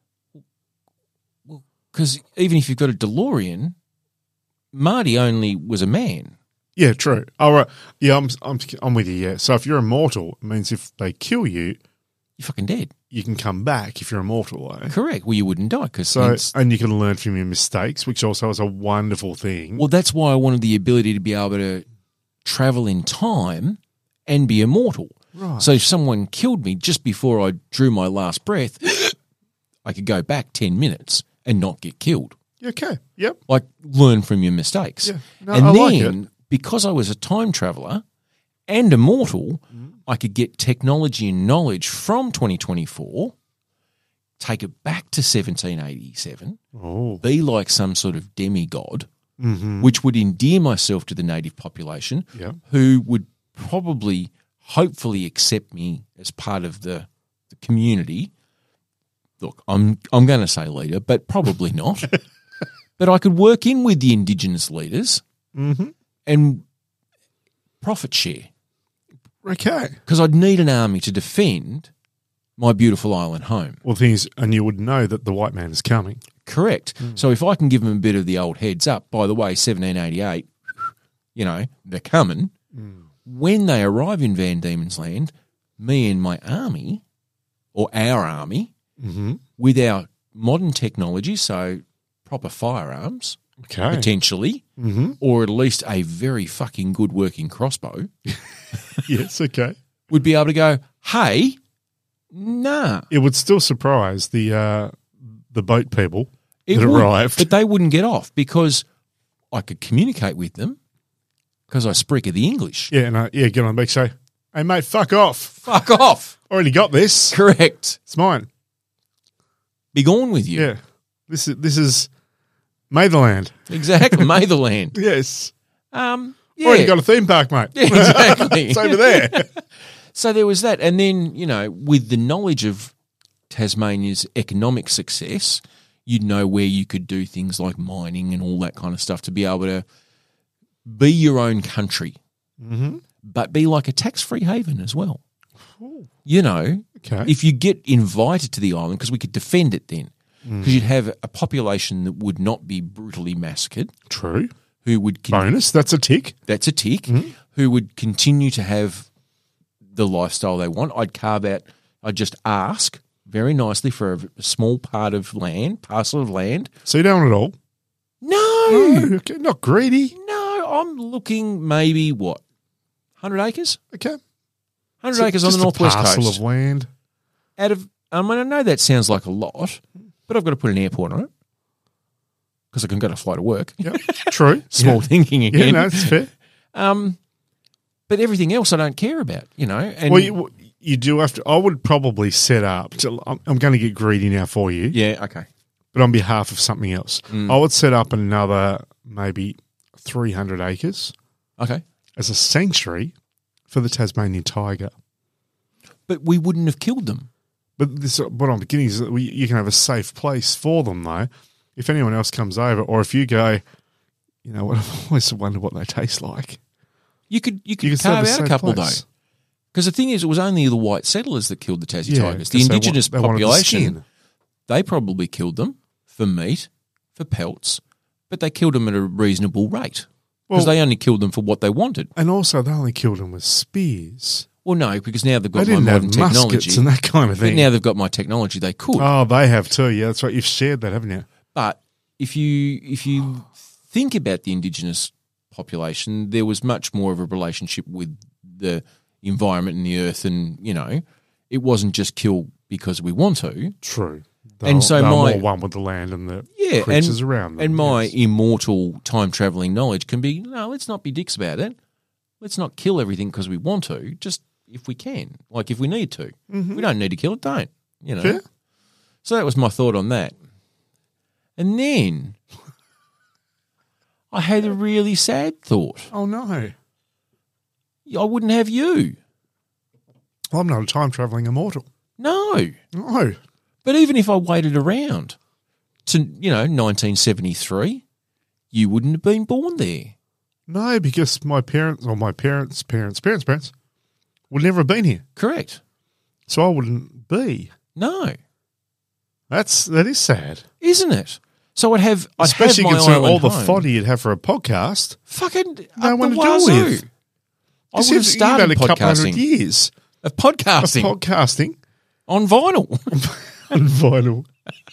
Because even if you've got a DeLorean, Marty only was a man. Yeah, true. All right. Yeah, I'm, I'm, I'm with you. Yeah. So if you're immortal, it means if they kill you, You're fucking dead. you can come back if you're immortal. Eh? Correct. Well, you wouldn't die because So and you can learn from your mistakes, which also is a wonderful thing. well, that's why I wanted the ability to be able to travel in time and be immortal. Right. So if someone killed me just before I drew my last breath, I could go back ten minutes and not get killed. Okay. Yep. Like, learn from your mistakes. Yeah. No, and I then, like it. because I was a time traveller and immortal, I could get technology and knowledge from twenty twenty-four, take it back to seventeen eighty-seven, Oh. be like some sort of demigod, Mm-hmm. which would endear myself to the native population, Yeah. who would probably, hopefully, accept me as part of the, the community. Look, I'm I'm going to say leader, but probably not. But I could work in with the Indigenous leaders Mm-hmm. and profit share Okay. because I'd need an army to defend my beautiful island home. Well, the thing is, and you would know that the white man is coming. Correct. So if I can give them a bit of the old heads up, by the way, seventeen eighty-eight, you know, they're coming. When they arrive in Van Diemen's Land, me and my army, or our army, Mm-hmm. with our modern technology, so proper firearms, Okay. potentially, Mm-hmm. or at least a very fucking good working crossbow, Yes. Okay. would be able to go, hey, nah. It would still surprise the uh, the boat people It that would, arrived. but they wouldn't get off because I could communicate with them. Because I speak of the English. Yeah, and I, yeah, get on the beach, say, hey, mate, fuck off. Fuck off. Already got this. Correct. It's mine. Be gone with you. Yeah. This is, this is Matherland. Exactly. Matherland. Yes. Um, yeah. Already got a theme park, mate. Yeah, exactly. It's over there. So there was that. And then, you know, with the knowledge of Tasmania's economic success, you'd know where you could do things like mining and all that kind of stuff to be able to be your own country, mm-hmm. but be like a tax-free haven as well. Ooh. You know, Okay. if you get invited to the island, because we could defend it then, because Mm. you'd have a population that would not be brutally massacred, True. who would con- Bonus. That's a tick. that's a tick, Mhm. who would continue to have the lifestyle they want. I'd carve out, I'd just ask very nicely for a, a small part of land, parcel of land. So you don't want it all? No, No. Okay. Not greedy. no, I'm looking maybe what, one hundred acres? Okay. one hundred So acres on just the northwest a parcel coast. of land. Out of, I mean, I know that sounds like a lot, but I've got to put an airport on it because I can go to fly to work. Yep. True. Small Yeah. thinking Yeah, again. no, it's fair. Um, but everything else I don't care about, you know. And Well, you, you do have to. I would probably set up. To, I'm, I'm going to get greedy now for you, yeah, okay. but on behalf of something else, Mm. I would set up another maybe three hundred acres Okay. as a sanctuary for the Tasmanian tiger. But we wouldn't have killed them. But this, what I'm beginning is that we, you can have a safe place for them, though. If anyone else comes over, or if you go, you know what, I've always wondered what they taste like. You could you could You can set up carve a out a safe couple place. though. Because the thing is, it was only the white settlers that killed the Tassie Yeah, tigers. The 'cause they want- indigenous they wanted the population, skin. they probably killed them for meat, for pelts, but they killed them at a reasonable rate because Well- they only killed them for what they wanted. And also, they only killed them with spears. Well, no, because now they've They got my didn't have modern technology. muskets and that kind of But thing. now they've got my technology, they could. Oh, they have too. Yeah, that's right. You've shared that, haven't you? But if you if you think about the indigenous population, there was much more of a relationship with the environment and the earth, and you know, it wasn't just kill because we want to. True. And They're- so they're my- more one with the land and the Yeah, creatures and, around them. and my yes. immortal time traveling knowledge can be no. Let's not be dicks about it. Let's not kill everything because we want to. Just if we can, like if we need to, Mhm. we don't need to kill it. Don't you know? Fair. So that was my thought on that. And then I had a really sad thought. Oh no, I wouldn't have you. I'm not a time traveling immortal. No. No. But even if I waited around to, you know, nineteen seventy-three, you wouldn't have been born there. No, because my parents or my parents' parents' parents' parents would never have been here. Correct. So I wouldn't be. No. That's that is sad. Isn't it? So I'd have, I'd Especially have my considering all island the home. foddy you'd have for a podcast. Fucking No up one the to do wazoo. with. I would have You've started had a couple hundred podcasting. years Of of podcasting podcasting on vinyl. on vinyl.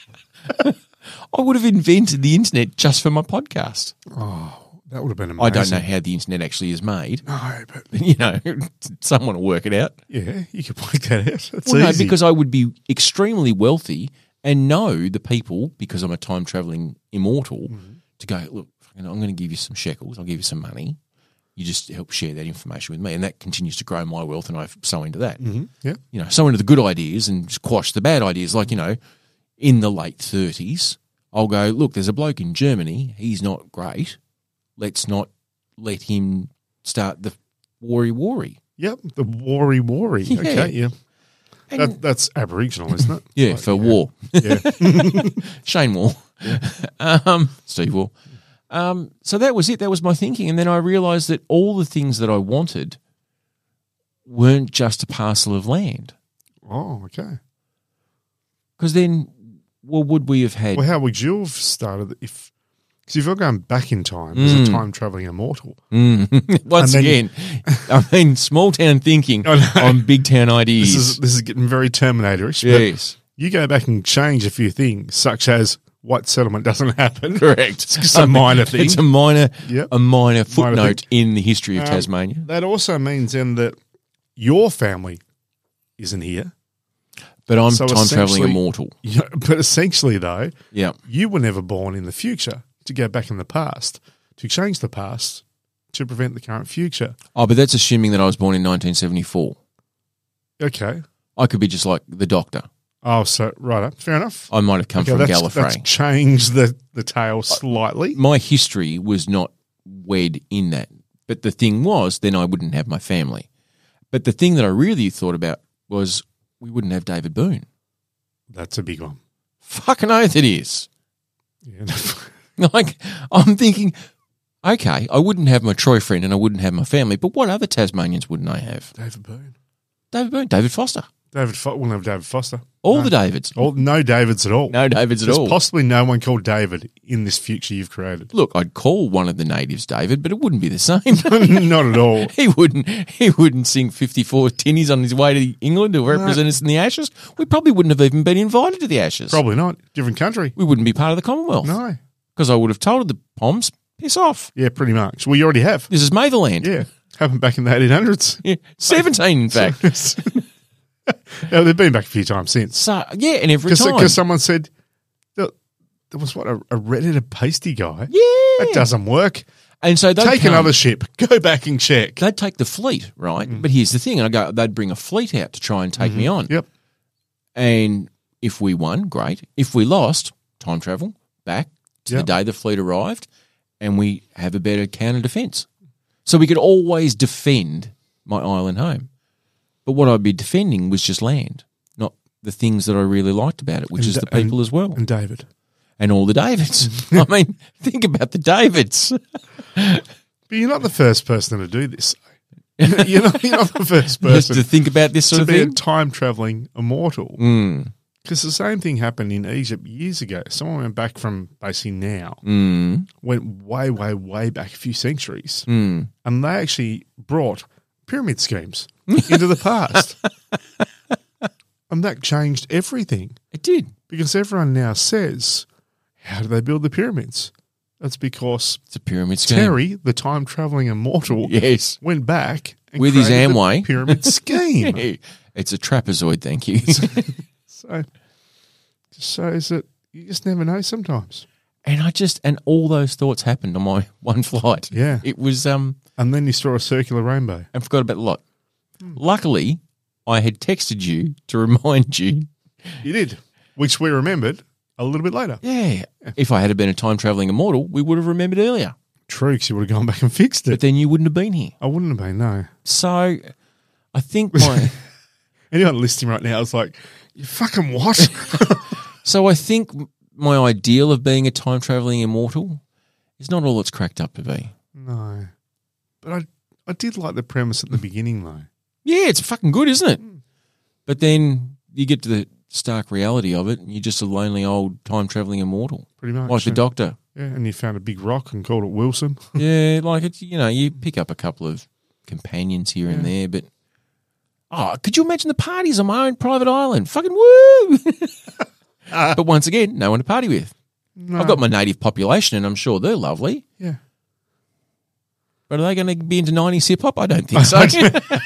I would have invented the internet just for my podcast. Oh, that would have been amazing. I don't know how the internet actually is made. No, but You know, someone will work it out. yeah, you could work that out. It's Well, no, easy. because I would be extremely wealthy and know the people, because I'm a time traveling immortal, Mm-hmm. to go, look, you know, I'm going to give you some shekels, I'll give you some money. You just help share that information with me, and that continues to grow my wealth, and I sow into that. hmm yeah, You know, sow into the good ideas and squash the bad ideas. Like, you know, in the late thirties, I'll go, look, there's a bloke in Germany, he's not great. Let's not let him start the worry-worry. yep, the worry worry. Yeah. Okay, yeah, And- that, that's Aboriginal, isn't it? Yeah, Like, for war. Yeah, Shane Wall. um, Steve Wall. Um, so that was it. That was my thinking. And then I realised that all the things that I wanted weren't just a parcel of land. oh, okay. Because then, well, would we have had... Well, how would you have started if? Because if you're going back in time as a Mm. time traveling immortal, Mm. Once And again, I mean, small town thinking I know. on big town ideas. this is this is getting very Terminatorish. yes, But you go back and change a few things, such as white settlement doesn't happen. correct. It's just a minor thing. It's a minor, Yep. a minor footnote thing. in the history of Um, Tasmania. That also means then that your family isn't here. But I'm so time traveling essentially- immortal. You know, but essentially, though, Yeah. you were never born in the future to go back in the past to change the past to prevent the current future. Oh, but that's assuming that I was born in nineteen seventy-four. Okay. I could be just like the Doctor. Oh, so, right. Fair enough. I might have come Okay, from that's, Gallifrey. that's changed the, the tale slightly. My history was not wed in that. But the thing was, then I wouldn't have my family. But the thing that I really thought about was we wouldn't have David Boone. That's a big one. Fucking oath it is. Yeah. Like, I'm thinking, okay, I wouldn't have my Troy friend and I wouldn't have my family, but what other Tasmanians wouldn't I have? David Boone. David Boone, David Foster. David Fo- we'll have David Foster. All no. the Davids. All, no Davids at all. No Davids at There's all. possibly no one called David in this future you've created. Look, I'd call one of the natives David, but it wouldn't be the same. Not at all. He wouldn't He wouldn't sing fifty-four tinnies on his way to England to represent no. us in the Ashes. We probably wouldn't have even been invited to the Ashes. Probably not. Different country. We wouldn't be part of the Commonwealth. No. Because I would have told the Poms, piss off. Yeah, pretty much. Well, you already have. This is Motherland. Yeah. Happened back in the eighteen hundreds. Yeah. seventeen, in fact. Yeah, they've been back a few times since. So, yeah, and every Cause, time. Because someone said, there was what, a, a redheaded pasty guy? Yeah. That doesn't work. And so they'd Take come, another ship. Go back and check. They'd take the fleet, right? Mm. But here's the thing. I go, they'd bring a fleet out to try and take mm-hmm. me on. Yep. And if we won, great. If we lost, time travel, back to yep. the day the fleet arrived, and we have a better counter defence. So we could always defend my island home. But what I'd be defending was just land, not the things that I really liked about it, which and is da- the people and, as well. And David. And all the Davids. I mean, think about the Davids. But you're not the first person to do this. You're not, you're not the first person to think about this sort to of be thing. a time-travelling immortal. Mm. Because the same thing happened in Egypt years ago. Someone went back from basically now, mm. went way, way, way back a few centuries, mm. and they actually brought pyramid schemes into the past. And that changed everything. It did. Because everyone now says, how do they build the pyramids? That's because it's a pyramid scheme. Terry, the time-travelling immortal, yes. went back and with his Amway pyramid scheme. It's a trapezoid, thank you. So, just shows that you just never know sometimes. And I just, and all those thoughts happened on my one flight. Yeah. It was, um, and then you saw a circular rainbow. And forgot about the lot. Hmm. Luckily, I had texted you to remind you. You did, which we remembered a little bit later. Yeah. yeah. If I had been a time-travelling immortal, we would have remembered earlier. True, because you would have gone back and fixed it. But then you wouldn't have been here. I wouldn't have been, no. So, I think my... Anyone listening right now is like, you fucking what? So I think my ideal of being a time-travelling immortal is not all it's cracked up to be. No. But I I did like the premise at the beginning, though. Yeah, it's fucking good, isn't it? Mm. But then you get to the stark reality of it and you're just a lonely old time-travelling immortal. Pretty much. Like yeah. the Doctor. Yeah, and you found a big rock and called it Wilson. Yeah, like it's, you know, you pick up a couple of companions here yeah. and there, but oh, could you imagine the parties on my own private island? Fucking woo! uh, but once again, no one to party with. No. I've got my native population and I'm sure they're lovely. Yeah. But are they going to be into nineties hip-hop? I don't think so. Are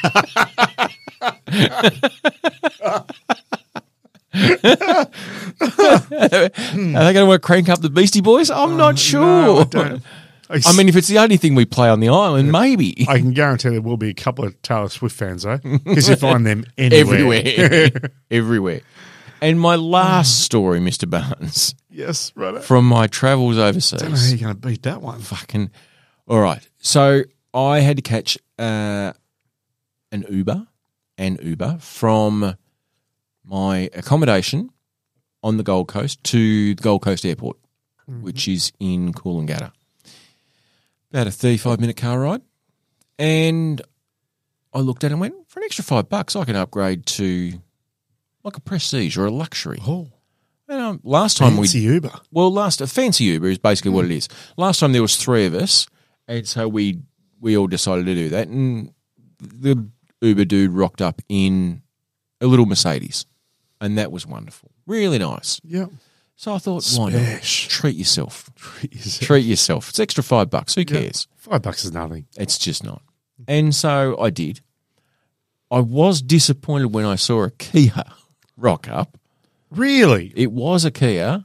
they going to want to crank up the Beastie Boys? I'm uh, not sure. No, I don't. I, I mean, if it's the only thing we play on the island, yeah. maybe. I can guarantee there will be a couple of Taylor Swift fans, though, because you find them anywhere. Everywhere. Everywhere. And my last story, Mister Barnes. Yes, right. From my travels overseas. I don't know how you're going to beat that one. Fucking. All right. So I had to catch uh, an Uber, an Uber from my accommodation on the Gold Coast to the Gold Coast Airport, mm-hmm. which is in Coolangatta. About a thirty-five minute car ride. And I looked at it and went, for an extra five bucks, I can upgrade to like a Prestige or a luxury. Oh. And, um, last time fancy we... Uber. Well, last a fancy Uber is basically mm. what it is. Last time there was three of us, and so we we all decided to do that. And the Uber dude rocked up in a little Mercedes, and that was wonderful. Really nice. Yeah. So I thought, why not? Spesh. Treat yourself. Treat yourself. Treat yourself. It's extra five bucks. Who cares? Yeah. Five bucks is nothing. It's just not. And so I did. I was disappointed when I saw a Kia rock up. Really? It was a Kia.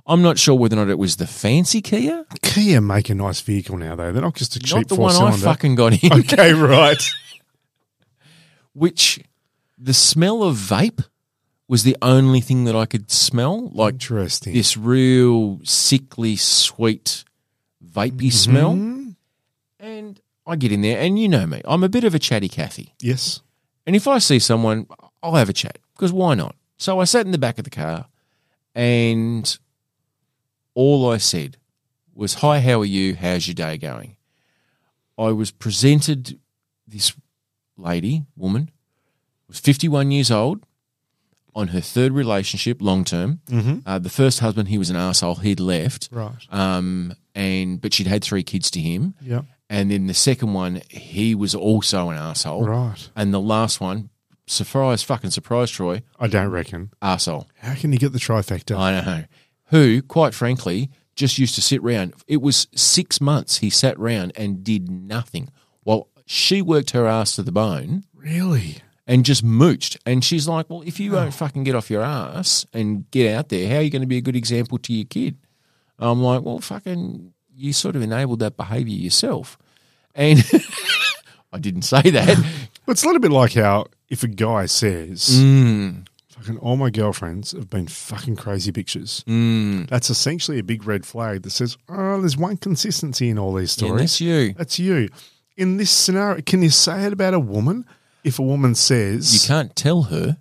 I'm not sure whether or not it was the fancy Kia. Kia make a nice vehicle now, though. They're not just a cheap Not the four one cylinder. I fucking got in. Okay, right. Which the smell of vape was the only thing that I could smell. Like Interesting. this real sickly, sweet, vapey Mm-hmm. smell. And I get in there, and you know me. I'm a bit of a chatty Cathy. Yes. And if I see someone, I'll have a chat, because why not? So I sat in the back of the car, and all I said was, "Hi, how are you? How's your day going?" I was presented this lady, woman, was fifty-one years old, on her third relationship, long term. Mm-hmm. Uh, the first husband, he was an arsehole, he'd left, Right. um, and but she'd had three kids to him. Yep. And then the second one, he was also an arsehole. Right. And the last one, surprise, fucking surprise, Troy, I don't reckon. arsehole. How can you get the trifecta? I know. Who, quite frankly, just used to sit round. It was six months he sat round and did nothing while she worked her ass to the bone Really? and just mooched. And she's like, well, if you won't fucking get off your ass and get out there, how are you going to be a good example to your kid? I'm like, well, fucking, you sort of enabled that behaviour yourself. And I didn't say that. But it's a little bit like how if a guy says, Mm, fucking all my girlfriends have been fucking crazy bitches, mm. that's essentially a big red flag that says, oh, there's one consistency in all these Yeah, stories. that's you. That's you. In this scenario, can you say it about a woman? If a woman says... You can't tell her.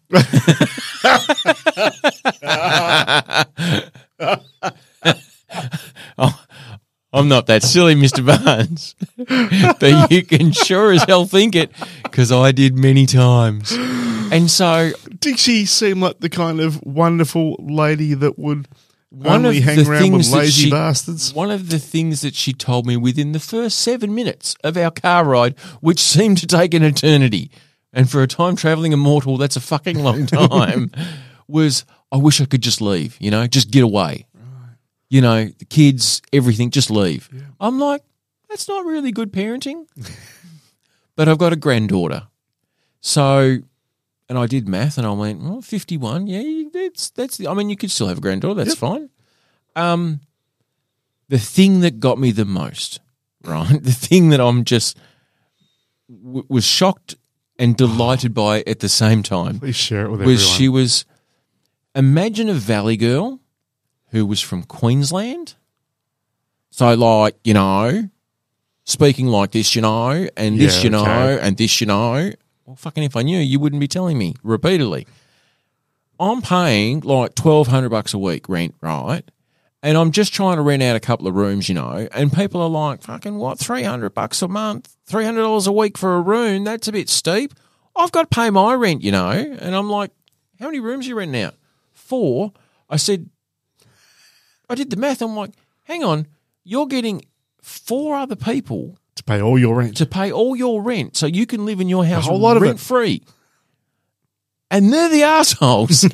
oh, I'm not that silly, Mister Barnes. But you can sure as hell think it, because I did many times. And so Did she seem like the kind of wonderful lady that would one only of hang the around things with that lazy she, bastards? one of the things that she told me within the first seven minutes of our car ride, which seemed to take an eternity, and for a time traveling immortal, that's a fucking long time, was I wish I could just leave, you know, just get away. You know, the kids, everything, just leave. Yeah. I'm like, that's not really good parenting. But I've got a granddaughter. So, and I did math and I went, well, fifty-one, yeah, that's, that's, the, I mean, you could still have a granddaughter, that's Yep. fine. Um, the thing that got me the most, right, the thing that I'm just, w- was shocked and delighted by at the same time, Please share it with was everyone. she was, imagine a valley girl who was from Queensland. So, like, you know, speaking like this, you know, and this, Yeah, you know, okay. and this, you know. Well, fucking if I knew, you wouldn't be telling me repeatedly. I'm paying like twelve hundred bucks a week rent, right? And I'm just trying to rent out a couple of rooms, you know, and people are like, fucking what, three hundred bucks a month, three hundred dollars a week for a room? That's a bit steep. I've got to pay my rent, you know. And I'm like, how many rooms are you renting out? Four. I said, I did the math. I'm like, hang on, you're getting four other people to pay all your rent. to pay all your rent so you can live in your house whole lot of it. rent free. And they're the assholes.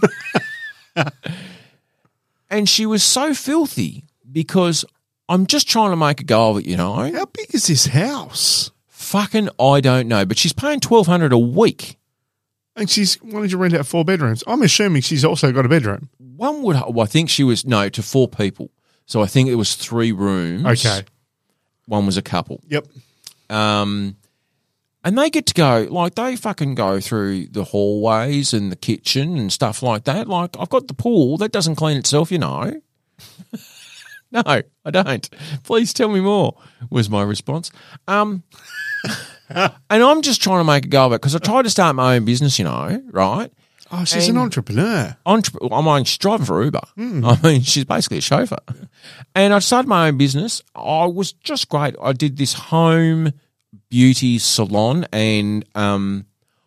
And she was so filthy because I'm just trying to make a go of it, you know. How big is this house? Fucking I don't know, but she's paying twelve hundred dollars a week. And she's wanted to rent out four bedrooms. I'm assuming she's also got a bedroom. One would, well, I think she was, no, to four people. So I think it was three rooms. Okay. One was a couple. Yep. Um, and they get to go, like, they fucking go through the hallways and the kitchen and stuff like that. Like, I've got the pool. That doesn't clean itself, you know. No, I don't. Please tell me more, was my response. Um, and I'm just trying to make a go of it because I tried to start my own business, you know, right? Oh, she's And- an entrepreneur. Entre- I mean, she's driving for Uber. I mean, she's basically a chauffeur. And I started my own business. I was just great. I did this home beauty salon and um,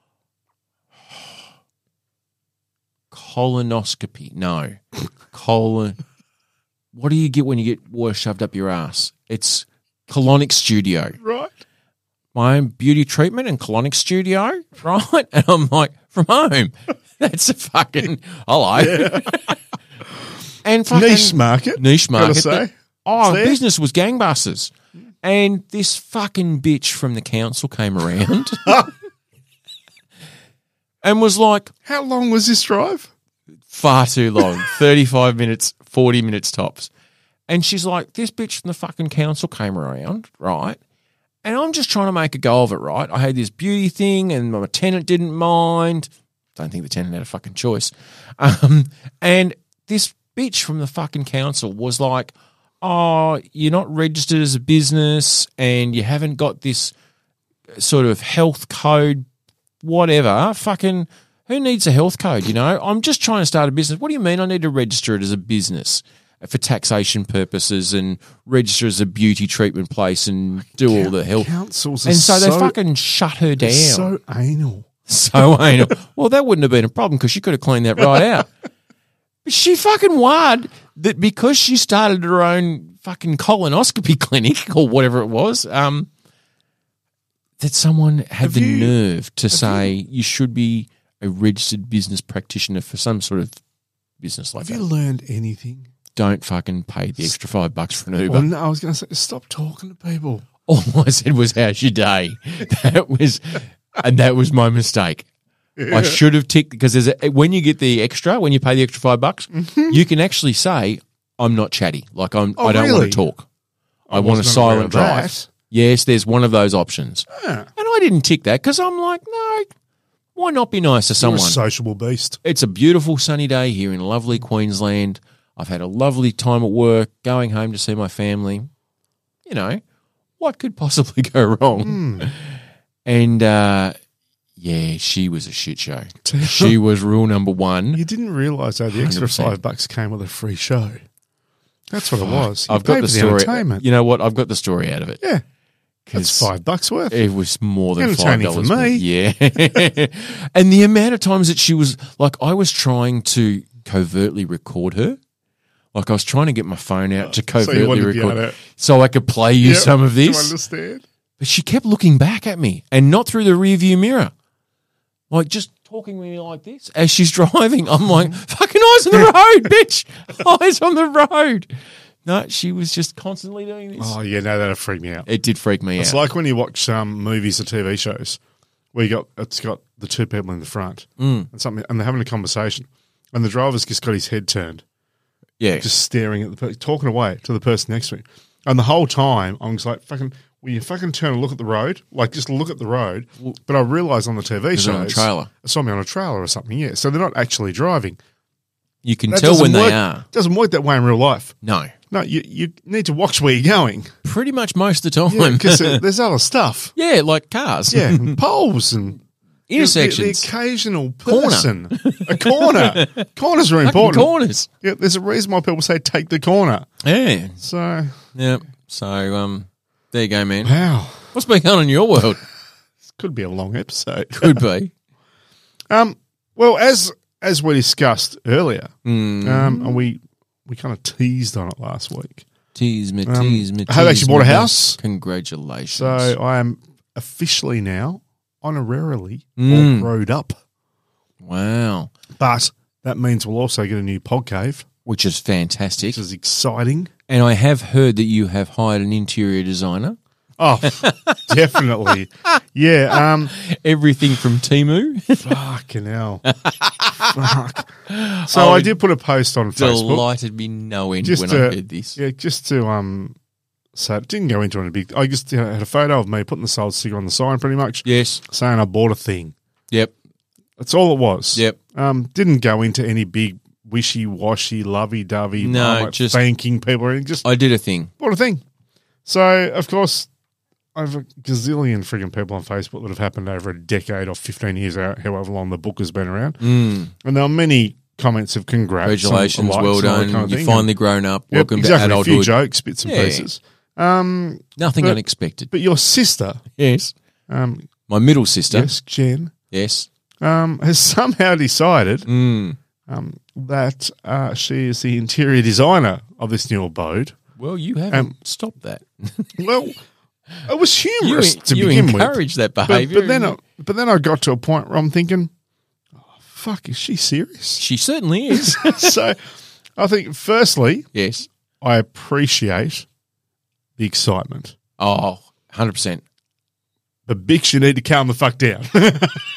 colonoscopy. No, colon. What do you get when you get water shoved up your ass? It's colonic studio. Right. My own beauty treatment and colonic studio, right? And I'm like, from home. That's a fucking hello. And fucking Niche market. niche Gotta market. say. Oh, Fair. business was gangbusters. And this fucking bitch from the council came around and was like, How long was this drive? Far too long. thirty-five minutes, forty minutes tops. And she's like, this bitch from the fucking council came around, right? And I'm just trying to make a go of it, right? I had this beauty thing and my tenant didn't mind. Don't think the tenant had a fucking choice. Um, and this bitch from the fucking council was like, oh, you're not registered as a business and you haven't got this sort of health code, whatever. Fucking, who needs a health code, you know? I'm just trying to start a business. What do you mean I need to register it as a business for taxation purposes and register as a beauty treatment place and do Coun- all the health? Councils And are so they so, fucking shut her down. so anal. So anal. Well, that wouldn't have been a problem because she could have cleaned that right out. But she fucking wad that because she started her own fucking colonoscopy clinic or whatever it was, um, that someone had Have the you- nerve to say you? you should be a registered business practitioner for some sort of business like Have that. you learned anything? Don't fucking pay the extra five bucks for an Uber. Well, no, I was going to say, stop talking to people. All I said was, how's your day? That was, and that was my mistake. I should have ticked because there's a, when you get the extra, when you pay the extra five bucks, Mm-hmm. you can actually say, I'm not chatty. Like I'm, Oh, I don't really? want to talk. I, I want a wasn't aware silent of drive. that. Yes, there's one of those options. Yeah. And I didn't tick that because I'm like, no, why not be nice to You're someone? a sociable beast. It's a beautiful sunny day here in lovely Queensland. I've had a lovely time at work, going home to see my family. You know, what could possibly go wrong? Hmm. And, uh, yeah, she was a shit show. She was rule number one. You didn't realise though the extra one hundred percent. five bucks came with a free show. That's what it was. You I've got paid the for story. entertainment. You know what? I've got the story out of it. Yeah, 'Cause that's five bucks worth. It was more than five Entertaining dollars. for me. Yeah. And the amount of times that she was like, I was trying to covertly record her. Like I was trying to get my phone out to So you covertly wanted to be record able to- so I could play you Yep. some of Do you this. understand? But she kept looking back at me and not through the rearview mirror. Like just talking to me like this as she's driving. I'm like, fucking eyes on the road, bitch. Eyes on the road. No, she was just constantly doing this. Oh yeah, no, that'll freak me out. It did freak me It's out. like when you watch um, movies or T V shows where you got it's got the two people in the front Mm. and something, and they're having a conversation, and the driver's just got his head turned, Yeah. just staring at the person, talking away to the person next to him, and the whole time I'm just like, fucking, will you fucking turn and look at the road, like just look at the road? But I realise on the T V Is it shows, on a trailer? it's on me on a trailer or something, yeah. So they're not actually driving. You can That tell when doesn't they work- are. Doesn't work that way in real life. No. No, you you need to watch where you're going. Pretty much most of the Yeah, time. because there's other stuff. Yeah, like cars. Yeah, and poles and Intersections. The, the occasional Corner. person, a corner. Corners are Fucking important. corners. Yeah, there's a reason why people say take the corner. Yeah. So, Yeah. So, um, there you go, man. wow, What's been going on in your world? this could be a long episode. Could be. Um, well, as as we discussed earlier, Mm. um, and we we kind of teased on it last week. Tease me, Um, tease me, I have tease actually bought a me. house. Congratulations. So I am officially now honorarily Mm. all rode up, wow. but that means we'll also get a new pod cave, Which is fantastic. which is exciting. And I have heard that you have hired an interior designer. Oh, definitely. Yeah. Um, Everything from Temu. fucking hell. Fuck. So Oh, I it did put a post on Facebook. Delighted me no end Just when to, I heard this. Yeah, just to um, so it didn't go into it in a big. I just you know, had a photo of me putting the sold sticker on the sign, pretty much Yes. saying I bought a thing. Yep. That's all it was. Yep. Um, didn't go into any big wishy washy, lovey dovey. No, like just- thanking people or anything. Just I did a thing. bought a thing. So of course, over a gazillion frigging people on Facebook that have happened over a decade or fifteen years, out, however long the book has been around, Mm. and there are many comments of congrats, Congratulations, and likes well and all that done. kind of You've thing. finally grown up. Yep, Welcome exactly. to A few adulthood. jokes, bits and Yeah. pieces. Um, Nothing But- unexpected. but your sister, Yes. um, My middle sister. yes, Jen, Yes. um, has somehow decided Mm. um, that uh, she is the interior designer of this new abode. Well, you haven't Um, stopped that. Well, it was You, humorous to you begin with. encouraged that But, behaviour. but then, I, but then I got to a point where I'm thinking, oh, "Fuck, is she serious?" she certainly is. So, I think firstly, Yes. I appreciate the excitement, Oh, one hundred percent. but Bix, you need to calm the fuck down.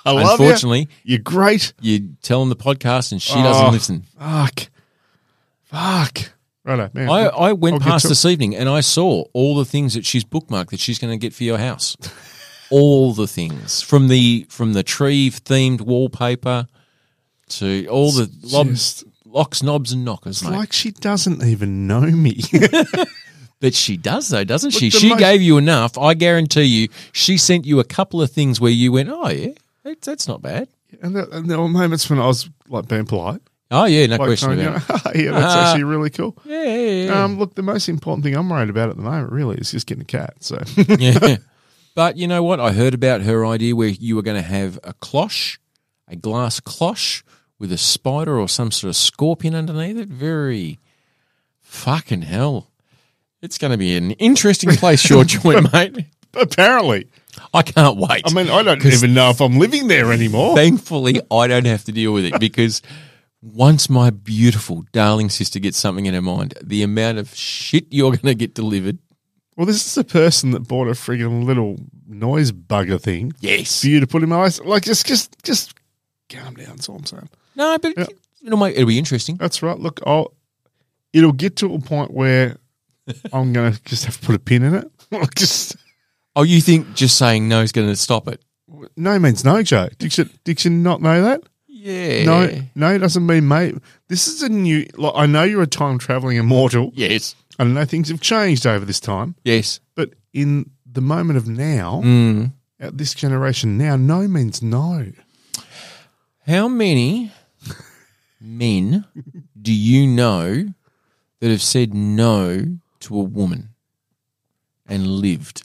I love Unfortunately, you. You're great. you tell them the podcast and she Oh, doesn't listen. Fuck. Fuck. Righto, man. I, I went I'll get past to- this evening and I saw all the things that she's bookmarked that she's going to get for your house. All the things from the from the tree themed wallpaper to all the lob, Just- locks, knobs, and knockers, It's mate. like she doesn't even know me. But she does, though, doesn't she? Look, the She most- gave you enough. I guarantee you, she sent you a couple of things where you went, "Oh yeah, that's, that's not bad." and, there, and there were moments when I was like being polite. Oh yeah, no Like, question going, about it. you know, yeah, that's Ah. actually really cool. Yeah, yeah, yeah. Um, look, the most important thing I'm worried about at the moment really is just getting a cat. So yeah. But you know what? I heard about her idea where you were going to have a cloche, a glass cloche with a spider or some sort of scorpion underneath it. Very fucking hell. It's going to be an interesting place, short joint, mate. apparently, I can't wait. I mean, I don't even know if I'm living there anymore. Thankfully, I don't have to deal with it because once my beautiful, darling sister gets something in her mind, the amount of shit you're going to get delivered. Well, this is a person that bought a friggin' little noise bugger thing Yes. for you to put in my eyes. Like, just, just, just calm down. That's all I'm saying. No, but Yeah. it'll, make, it'll be interesting. That's right. Look, I'll, it'll get to a point where I'm going to just have to put a pin in it. Like, just Oh, you think just saying no is going to stop it? no means no, Joe. Dixon, Dixon, not know that? Yeah. No, no doesn't mean mate. This is a new. Like, I know you're a time traveling immortal. Yes. I know things have changed over this time, Yes. but in the moment of now, Mm. at this generation now, no means no. How many men do you know that have said no to a woman and lived?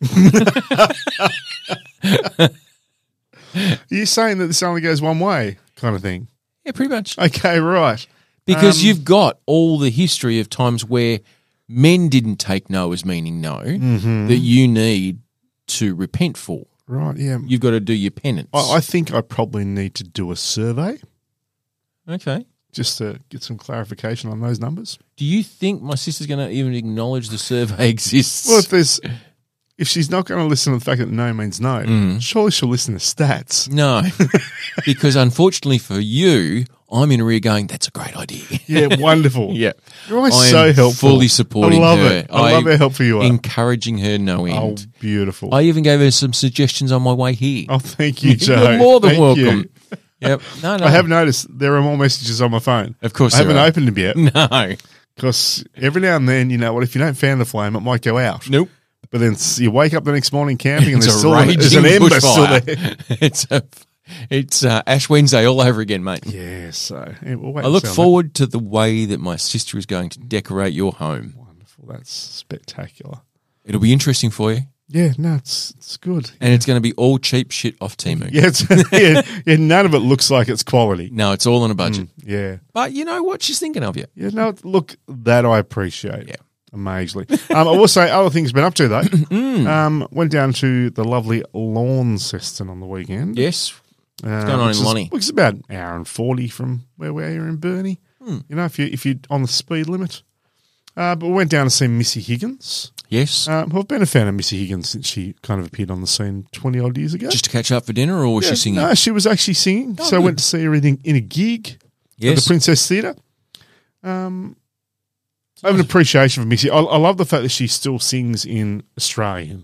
Are you saying that this only goes one way, kind of thing? Yeah, pretty much. Okay, right. Because Um, you've got all the history of times where men didn't take no as meaning no Mm-hmm. that you need to repent for. Right, yeah. You've got to do your penance. I, I think I probably need to do a survey okay. just to get some clarification on those numbers. Do you think my sister's going to even acknowledge the survey exists? Well, if there's, if she's not going to listen to the fact that no means no, Mm. surely she'll listen to stats. No, because unfortunately for you, I'm in a rear going, that's a great idea. Yeah, wonderful. Yeah. You're always I am so helpful. fully supporting I love her. it. I, love how helpful you are. Encouraging her no Oh, end. beautiful. I even gave her some suggestions on my way here. oh, thank you, Joe. You're more than Thank welcome. you. Yep. No, no. I have noticed there are more messages on my phone. Of course I there haven't are. opened them yet No. because every now and then, you know what, if you don't fan the flame, it might go out. Nope. But then s- you wake up the next morning camping and It's there's a still an, there's raging an ember still bushfire. there. It's a, it's uh, Ash Wednesday all over again, mate. Yeah, so yeah, we'll wait I and look see on forward to the way that my sister is going to decorate your home. that. Wonderful. That's spectacular. It'll be interesting for you, Yeah, no, it's it's good. and it's going to be all cheap shit off Temu. Yeah, it's, yeah, yeah, none of it looks like it's quality. No, it's all on a budget. Yeah. But you know what? She's thinking of you. Yeah, no, look, that I appreciate. Yeah. Amazingly. Um, I will say other things been up to though. Mm. um, went down to the lovely Launceston on the weekend. Yes. Um, What's going on which in is- Lonnie? Which is about an hour and forty from where we are here in Burnie. Hmm. You know, if you if you're on the speed limit. Uh, but we went down to see Missy Higgins. Yes. Um, I've been a fan of Missy Higgins since she kind of appeared on the scene twenty odd years ago. Just to catch up for dinner, or was Yeah, she singing? No, she was actually singing. Oh, so I good. went to see her in, in a gig at Yes. the Princess Theatre. Um, I have an appreciation for Missy. I, I love the fact that she still sings in Australian.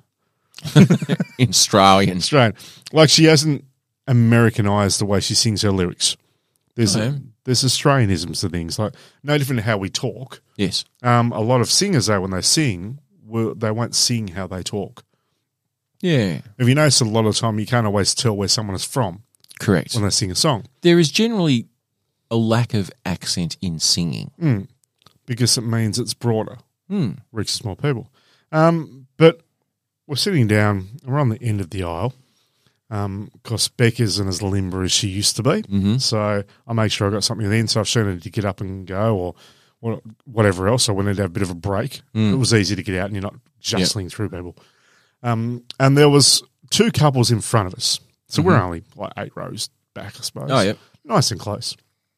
In Australian. Australian. Like she hasn't Americanized the way she sings her lyrics. There's Oh, yeah. there's Australianisms to things. Like no different to how we talk. Yes. Um, a lot of singers though, when they sing, will, they won't sing how they talk. Yeah. If you notice, a lot of the time you can't always tell where someone is from Correct. when they sing a song. There is generally a lack of accent in singing. Mm. Because it means it's broader, Hmm. reaches more people. Um, but we're sitting down, and we're on the end of the aisle. Um, because Beck isn't as limber as she used to be. Mhm. So I make sure I got something then. So I've shown her to get up and go or what- whatever else. I wanted to have a bit of a break. Mm. It was easy to get out and you're not jostling through people. Um, and there was two couples in front of us. So we're only like eight rows back, I suppose. Oh, yep. Nice and close.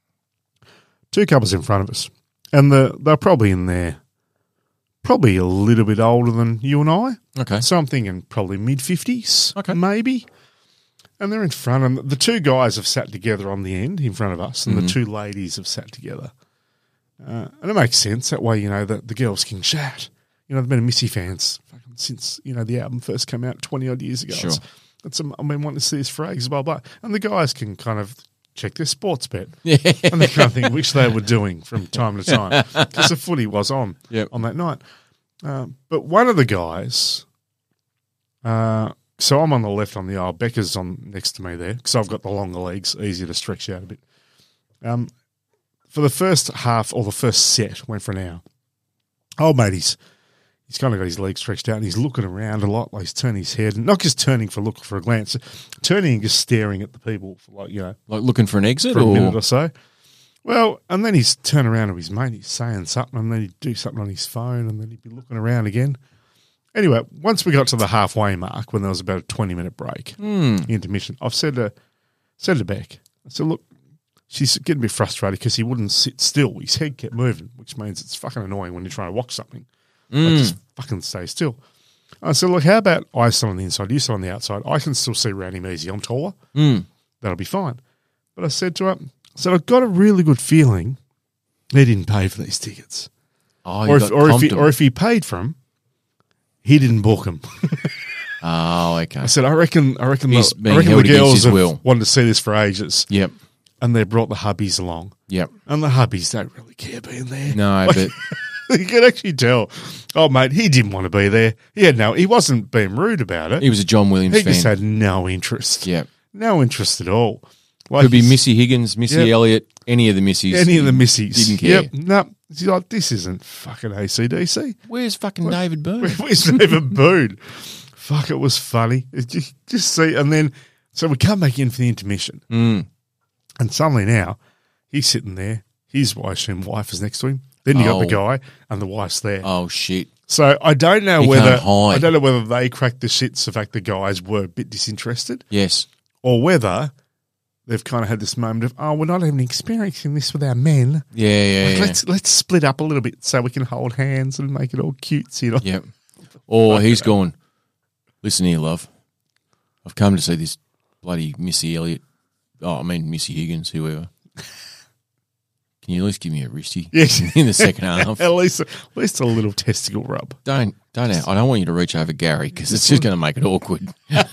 Two couples in front of us. And the, they're probably in there, probably a little bit older than you and I. Okay. So I'm thinking probably mid-fifties, Okay. maybe. And they're in front, and the two guys have sat together on the end in front of us, and mm-hmm. the two ladies have sat together. Uh, and it makes sense. That way, you know, the, the girls can chat. You know, they've been Missy fans since, you know, the album first came out twenty-odd years ago. Sure. It's, it's, I've been wanting to see this for ages, blah, blah. And the guys can kind of check their sports bet. Yeah. And they kind of think, which they were doing from time to time. Because the footy was on yep. on that night. Uh, but one of the guys, uh, so I'm on the left on the aisle. Becca's on next to me there because I've got the longer legs, easier to stretch out a bit. Um, for the first half or the first set, went for an hour. Old mate, he's, he's kind of got his legs stretched out and he's looking around a lot, like he's turning his head, and not just turning for a look for a glance, turning and just staring at the people for like, you know. Like looking for an exit for a or? minute or so. Well, and then he's turn around to his mate, he's saying something, and then he'd do something on his phone, and then he'd be looking around again. Anyway, once we got to the halfway mark, when there was about a twenty-minute break, mm. intermission, I've said to, said to Beck, I said, look, she's getting a bit frustrated because he wouldn't sit still. His head kept moving, which means it's fucking annoying when you're trying to watch something. Mm. Like, just fucking stay still. I said, look, how about I sit on the inside, you sit on the outside? I can still see around him easy. I'm taller. Mm. That'll be fine. But I said to her, I said, I've got a really good feeling he didn't pay for these tickets. Oh, or, if, or, if he, or if he paid for them, he didn't book them. Oh, okay. I said, I reckon, I reckon, He's the, I reckon the girls have will. wanted to see this for ages. Yep. And they brought the hubbies along. Yep. And the hubbies don't really care being there. No, like, but you can actually tell. Oh, mate, he didn't want to be there. He had no. He wasn't being rude about it. He was a John Williams he fan. He just had no interest. Yep. No interest at all. Like Could be Missy Higgins, Missy yep. Elliott, any of the Missies. Any of the Missies. Didn't care. Yep. No. He's like, this isn't fucking A C D C. Where's fucking what? David Boone? Where's David Boone? Fuck, it was funny. It just, just see, and then, so we come back in for the intermission. Mm. And suddenly now, he's sitting there. His wife, I assume wife is next to him. Then you oh. got the guy, and the wife's there. Oh, shit. So I don't know he whether can't hide. I don't know whether they cracked the shits the fact the guys were a bit disinterested. Yes. Or whether they've kind of had this moment of, oh, we're not even experiencing this with our men. Yeah, yeah, like, yeah. Let's let's split up a little bit so we can hold hands and make it all cutesy. You know? Yep. Or he's gone, listen here, love. I've come to see this bloody Missy Elliott. Oh, I mean Missy Higgins, whoever. Can you at least give me a wristy yes. in the second half? at least, at least a little testicle rub. Don't, don't. I don't want you to reach over Gary because it's just going to make it awkward.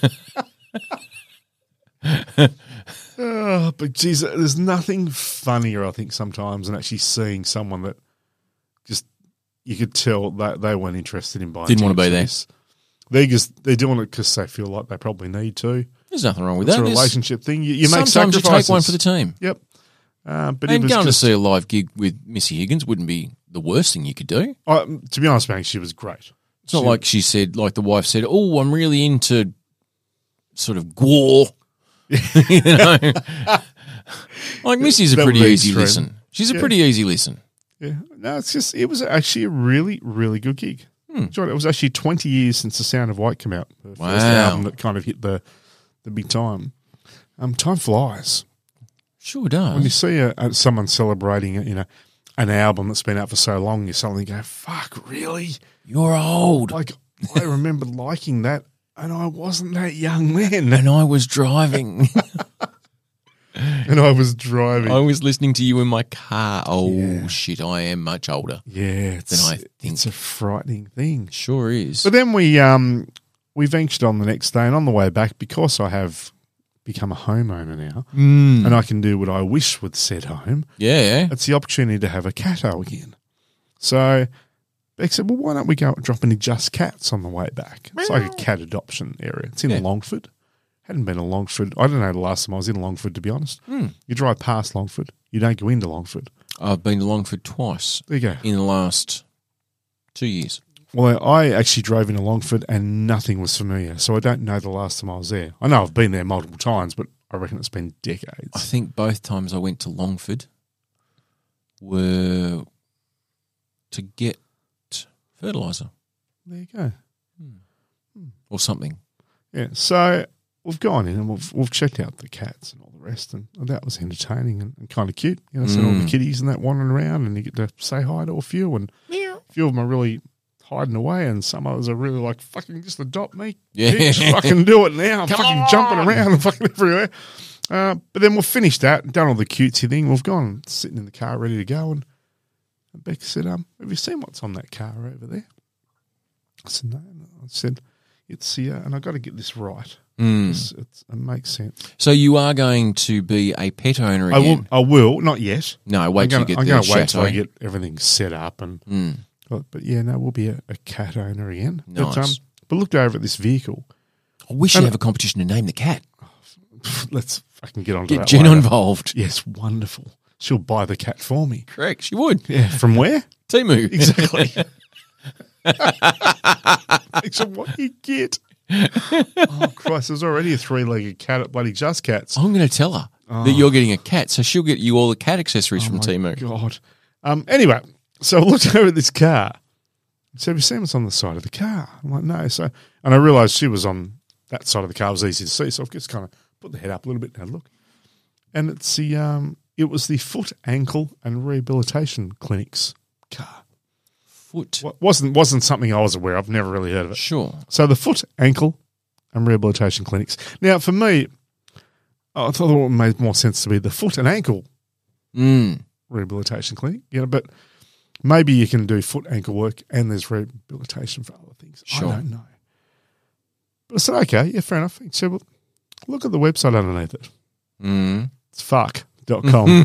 Oh, but geez, there's nothing funnier, I think, sometimes than actually seeing someone that just you could tell that they weren't interested in buying. Didn't want to be there. They just they're doing it because they feel like they probably need to. There's nothing wrong with it's that. a relationship There's, thing. You, you make sometimes sacrifices. you take one for the team. Yep. Uh, but and it was going just, to see a live gig with Missy Higgins wouldn't be the worst thing you could do. Uh, to be honest, man, she was great. It's not she, like she said, like the wife said, "Oh, I'm really into sort of gore." You know, like Missy's a pretty easy trend. listen. She's a yeah. pretty easy listen. Yeah, no, it's just it was actually a really, really good gig. Hmm. It was actually twenty years since The Sound of White came out. The wow. first album that kind of hit the the big time. Um, time flies. Sure does. When you see a, a, someone celebrating, you know, an album that's been out for so long, you suddenly go, "Fuck, really? You're old." Like I remember liking that, and I wasn't that young then. And I was driving. and I was driving. I was listening to you in my car. Oh yeah. shit! I am much older. Yeah, it's, than I think. It's a frightening thing. Sure is. But then we um we ventured on the next day, and on the way back, because I have become a homeowner now, mm. and I can do what I wish with said home. Yeah, yeah. It's the opportunity to have a catto again. So Beck said, well, why don't we go drop into Just Cats on the way back? It's like a cat adoption area. It's in yeah. Longford. Hadn't been in Longford. I don't know the last time I was in Longford, to be honest. Mm. You drive past Longford. You don't go into Longford. I've been to Longford twice. There you go. In the last two years. Well, I actually drove into Longford and nothing was familiar, so I don't know the last time I was there. I know I've been there multiple times, but I reckon it's been decades. I think both times I went to Longford were to get fertiliser. There you go. Hmm. Or something. Yeah, so we've gone in and we've we've checked out the cats and all the rest, and, and that was entertaining and, and kind of cute. You know, seeing mm. all the kitties and that wandering around, and you get to say hi to a few, and Meow. a few of them are really hiding away, and some others are really like, fucking just adopt me. Yeah. Bitch, fucking do it now. I'm Come fucking on. jumping around and fucking everywhere. Uh, but then we've finished that, done all the cutesy thing. We've gone sitting in the car ready to go. And Becca said, um, have you seen what's on that car over there? I said, no. no. I said, it's the, uh, and I've got to get this right. Mm. It's, it's, it makes sense. So you are going to be a pet owner I again? will, I will, not yet. No, wait I'm till gonna, you get I'm the going to wait till chateau. I get everything set up. and Mm. But, but yeah, no, we'll be a, a cat owner again. Nice. But, um, but looked over at this vehicle. I wish And- you'd have a competition to name the cat. Let's fucking get on to Get that Jen later. involved. Yes, wonderful. She'll buy the cat for me. Correct, she would. Yeah, from where? Timu. Exactly. Makes of what you get. Oh, Christ, there's already a three-legged cat at bloody Just Cats. I'm going to tell her that you're getting a cat, so she'll get you all the cat accessories from Timu. God. Um, anyway, so I looked over at this car. So have you seen what's on the side of the car? I'm like, no. So, and I realised she was on that side of the car. It was easy to see, so I've just kind of put the head up a little bit and had a look. And it's the um, it was the Foot, Ankle and Rehabilitation Clinic's car. Foot. Wa- wasn't wasn't something I was aware of. Never really heard of it. Sure. So the Foot, Ankle and Rehabilitation Clinics. Now, for me, I thought it made more sense to be the Foot and Ankle Mm. Rehabilitation Clinic. You know, but maybe you can do foot, ankle work and there's rehabilitation for other things. Sure. I don't know. But I said, okay, yeah, fair enough. He said, well, look at the website underneath it. Mm. It's fuck dot com.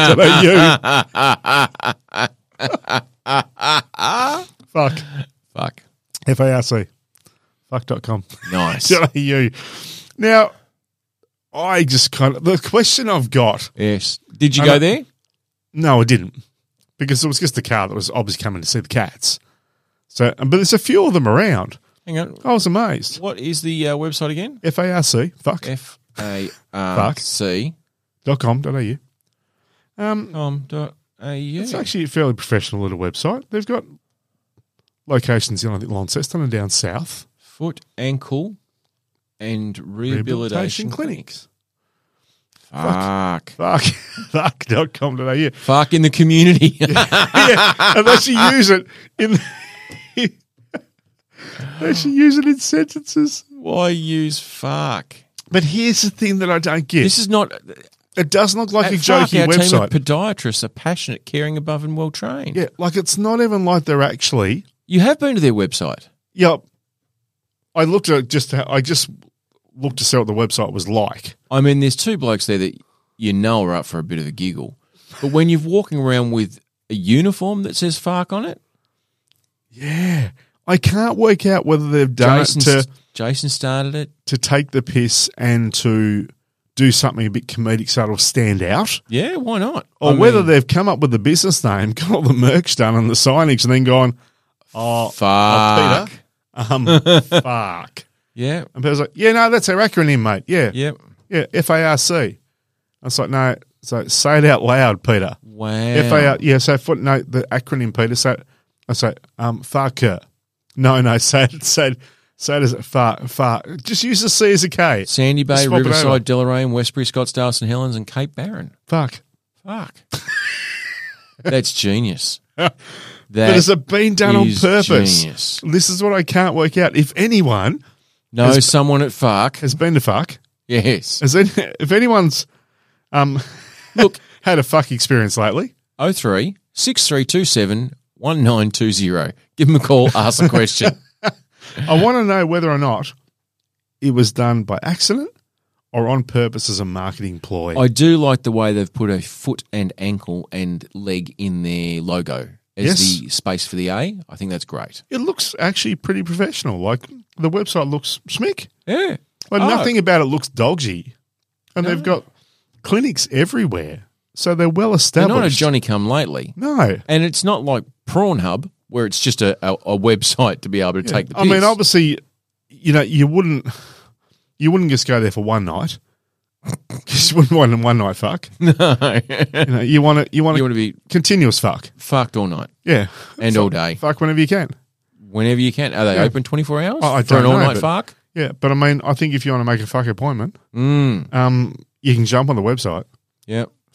Fuck. Fuck. F A R C. Fuck dot com. Nice. you. Now, I just kind of, the question I've got, Yes. Did you I go don't- there? no, I didn't, because it was just the car that was obviously coming to see the cats. So, but there's a few of them around. Hang on. I was amazed. What is the uh, website again? F A R C, fuck, F A R C dot com dot A U. Um, com dot A U. it's actually a fairly professional little website. They've got locations in, I think, Launceston and down south. Foot, ankle, and rehabilitation, clinics. Fuck. Fuck, fuck dot com dot A U. Fuck in the community. Yeah, unless you use it in, unless you use it in sentences. Why use fuck? But here's the thing that I don't get. This is not. It doesn't look like At a Fuck, jokey our team of website. podiatrists are passionate, caring, above, and well trained. Yeah, like it's not even like they're actually. You have been to their website. Yeah, I looked at it just. I just looked to see what the website was like. I mean, there's two blokes there that you know are up for a bit of a giggle. But when you're walking around with a uniform that says fuck on it, Yeah, I can't work out whether they've done Jason, it to Jason started it. to take the piss and to do something a bit comedic so it'll stand out, Yeah, why not? or I whether mean, they've come up with the business name, got all the merch done and the signage, and then gone, oh, fuck. oh, Peter, um, fuck. Yeah, And Peter's like, yeah, no, that's our acronym, mate. Yeah, yep. yeah, F A R C. I was like, no, so say it out loud, Peter. Wow. F A R, yeah, so footnote the acronym, Peter. So I say, um, fucker. No, no, say it, say it, say it as a far, far. Just use the C as a K. Sandy Bay, Just swap it over. Riverside, Deloraine, Westbury, Scottsdale, St Helens, and Cape Barren. Fuck. Fuck. That's genius. But That has it been done on is purpose? genius. This is what I can't work out. If anyone Know Has- someone at fuck. has been to fuck, Yes. has any, if anyone's um, Look, had a fuck experience lately, oh three six three two seven one nine two zero. Give them a call, ask a question. I want to know whether or not it was done by accident or on purpose as a marketing ploy. I do like the way they've put a foot and ankle and leg in their logo as Yes. the space for the A. I think that's great. It looks actually pretty professional. Like the website looks smick. Yeah. Like Oh. nothing about it looks dodgy. And they've got clinics everywhere. So they're well They're established. not a Johnny come lately. No. And it's not like Prawnhub where it's just a, a, a website to be able to take the piss. I mean, obviously, you know, you wouldn't you wouldn't just go there for one night. Because you wouldn't want a one night fuck. No. You know, you want to you want You a want to be continuous fuck. fucked all night Yeah. and Fuck- all day. Fuck whenever you can. Whenever you can. Are they Yeah. open twenty-four hours Oh, I for an don't know, all-night but- fuck? Yeah, but I mean, I think if you want to make a fuck appointment, Mm. um, you can jump on the website. Yep.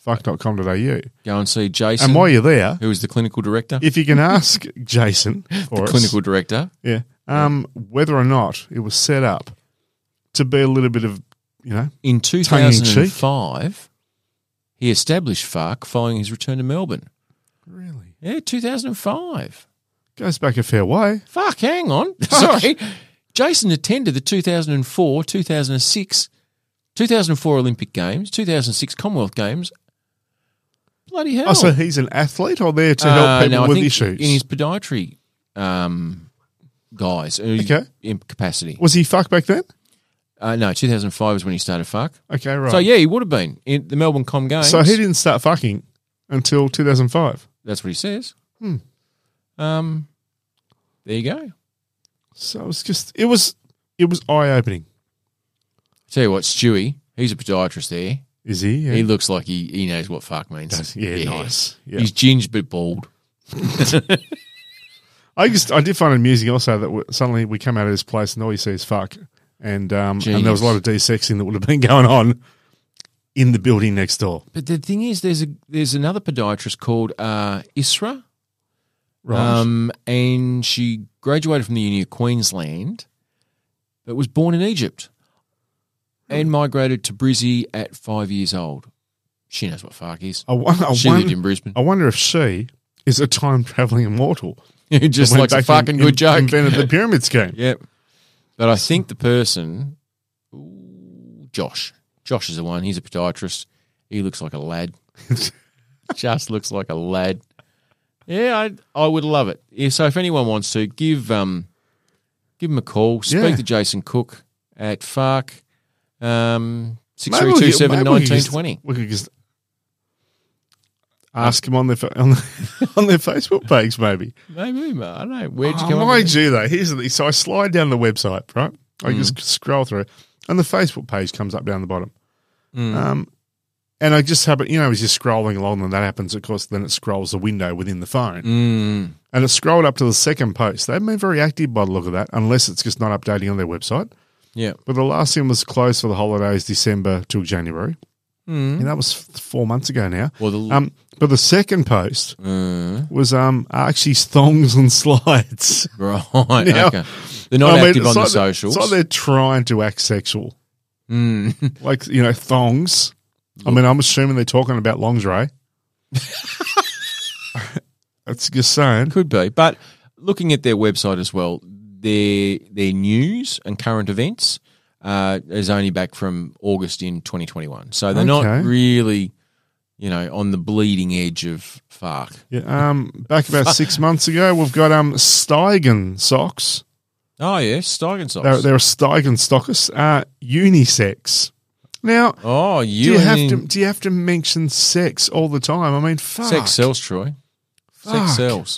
fuck dot com dot a u. Go and see Jason. And while you're there, who is the clinical director? if you can ask Jason for the us, clinical director. yeah, um, whether or not it was set up to be a little bit of, you know, In two thousand five, he established FARC following his return to Melbourne. really Yeah, two thousand five. goes back a fair way. Fuck, hang on. Sorry. Jason attended the two thousand four, two thousand six, two thousand four Olympic Games, two thousand six Commonwealth Games. Bloody hell. Oh, so he's an athlete or there to Uh, help people no, I with think issues? in his podiatry um, guys, uh, Okay. in capacity. Was he fuck back then? Uh, no, two thousand five was when he started FARC. Okay, right. So, yeah, he would have been in the Melbourne Com Games. So he didn't start fucking until two thousand five. That's what he says. Hmm. Um, there you go. So it was just, it was, it was eye opening. Tell you what, Stewie, he's a podiatrist there. Is he? Yeah. He looks like he, he knows what fuck means. Does- yeah, nice. Yeah. He's ginger but bald. I just, I did find it amusing also that we, suddenly we come out of this place and all you see is fuck, and um, and there was a lot of de-sexing that would have been going on in the building next door. But the thing is, there's a there's another podiatrist called uh, Isra, Right. um, and she graduated from the Uni of Queensland, but was born in Egypt and migrated to Brizzy at five years old. She knows what fuck is. I, won- I, She won- lived in Brisbane. I wonder if she is a time traveling immortal. Just Went like a back fucking and good in- joke. Invented the pyramid scheme. Yep. But I think the person, ooh, Josh. Josh is the one. He's a podiatrist. He looks like a lad. Just looks like a lad. Yeah, I I would love it. Yeah, so if anyone wants to, give um give him a call. Speak Yeah. to Jason Cook at FARC, um, six Maybe three we two could- seven, maybe we could nineteen just- twenty. We could just ask him on their fa- on, the, on their Facebook page, maybe. Maybe, I don't know. Where'd you Oh, come up mind with you, though, here's the thing. So I slide down the website, right? I Mm. just scroll through, and the Facebook page comes up down the bottom. Mm. Um, and I just happen, you know, as you're scrolling along, and that happens, of course, then it scrolls the window within the phone. Mm. And it scrolled up to the second post. They haven't been very active by the look of that, unless it's just not updating on their website. Yeah. But the last thing was closed for the holidays, December till January. Mm. And that was f- four months ago now. Well, the, Um, but the second post uh, was um, Archie's Thongs and Slides. right. Now- okay. They're not I mean, active on it's the like they're- socials. It's like they're trying to act sexual. Mm. Like, you know, thongs. I mean, I'm assuming they're talking about lingerie. That's just saying. Could be. But looking at their website as well, their their news and current events uh, is only back from August in twenty twenty-one. So they're Okay. not really, you know, on the bleeding edge of FARC. Yeah, um, back about six months ago, we've got um, Steigen socks. Oh, yeah, Steigen socks. They're, they're a Steigen stockist. Uh, unisex. Now, oh, do you you have and to do you have to mention sex all the time? I mean, fuck. sex sells, Troy. Fuck. Sex sells.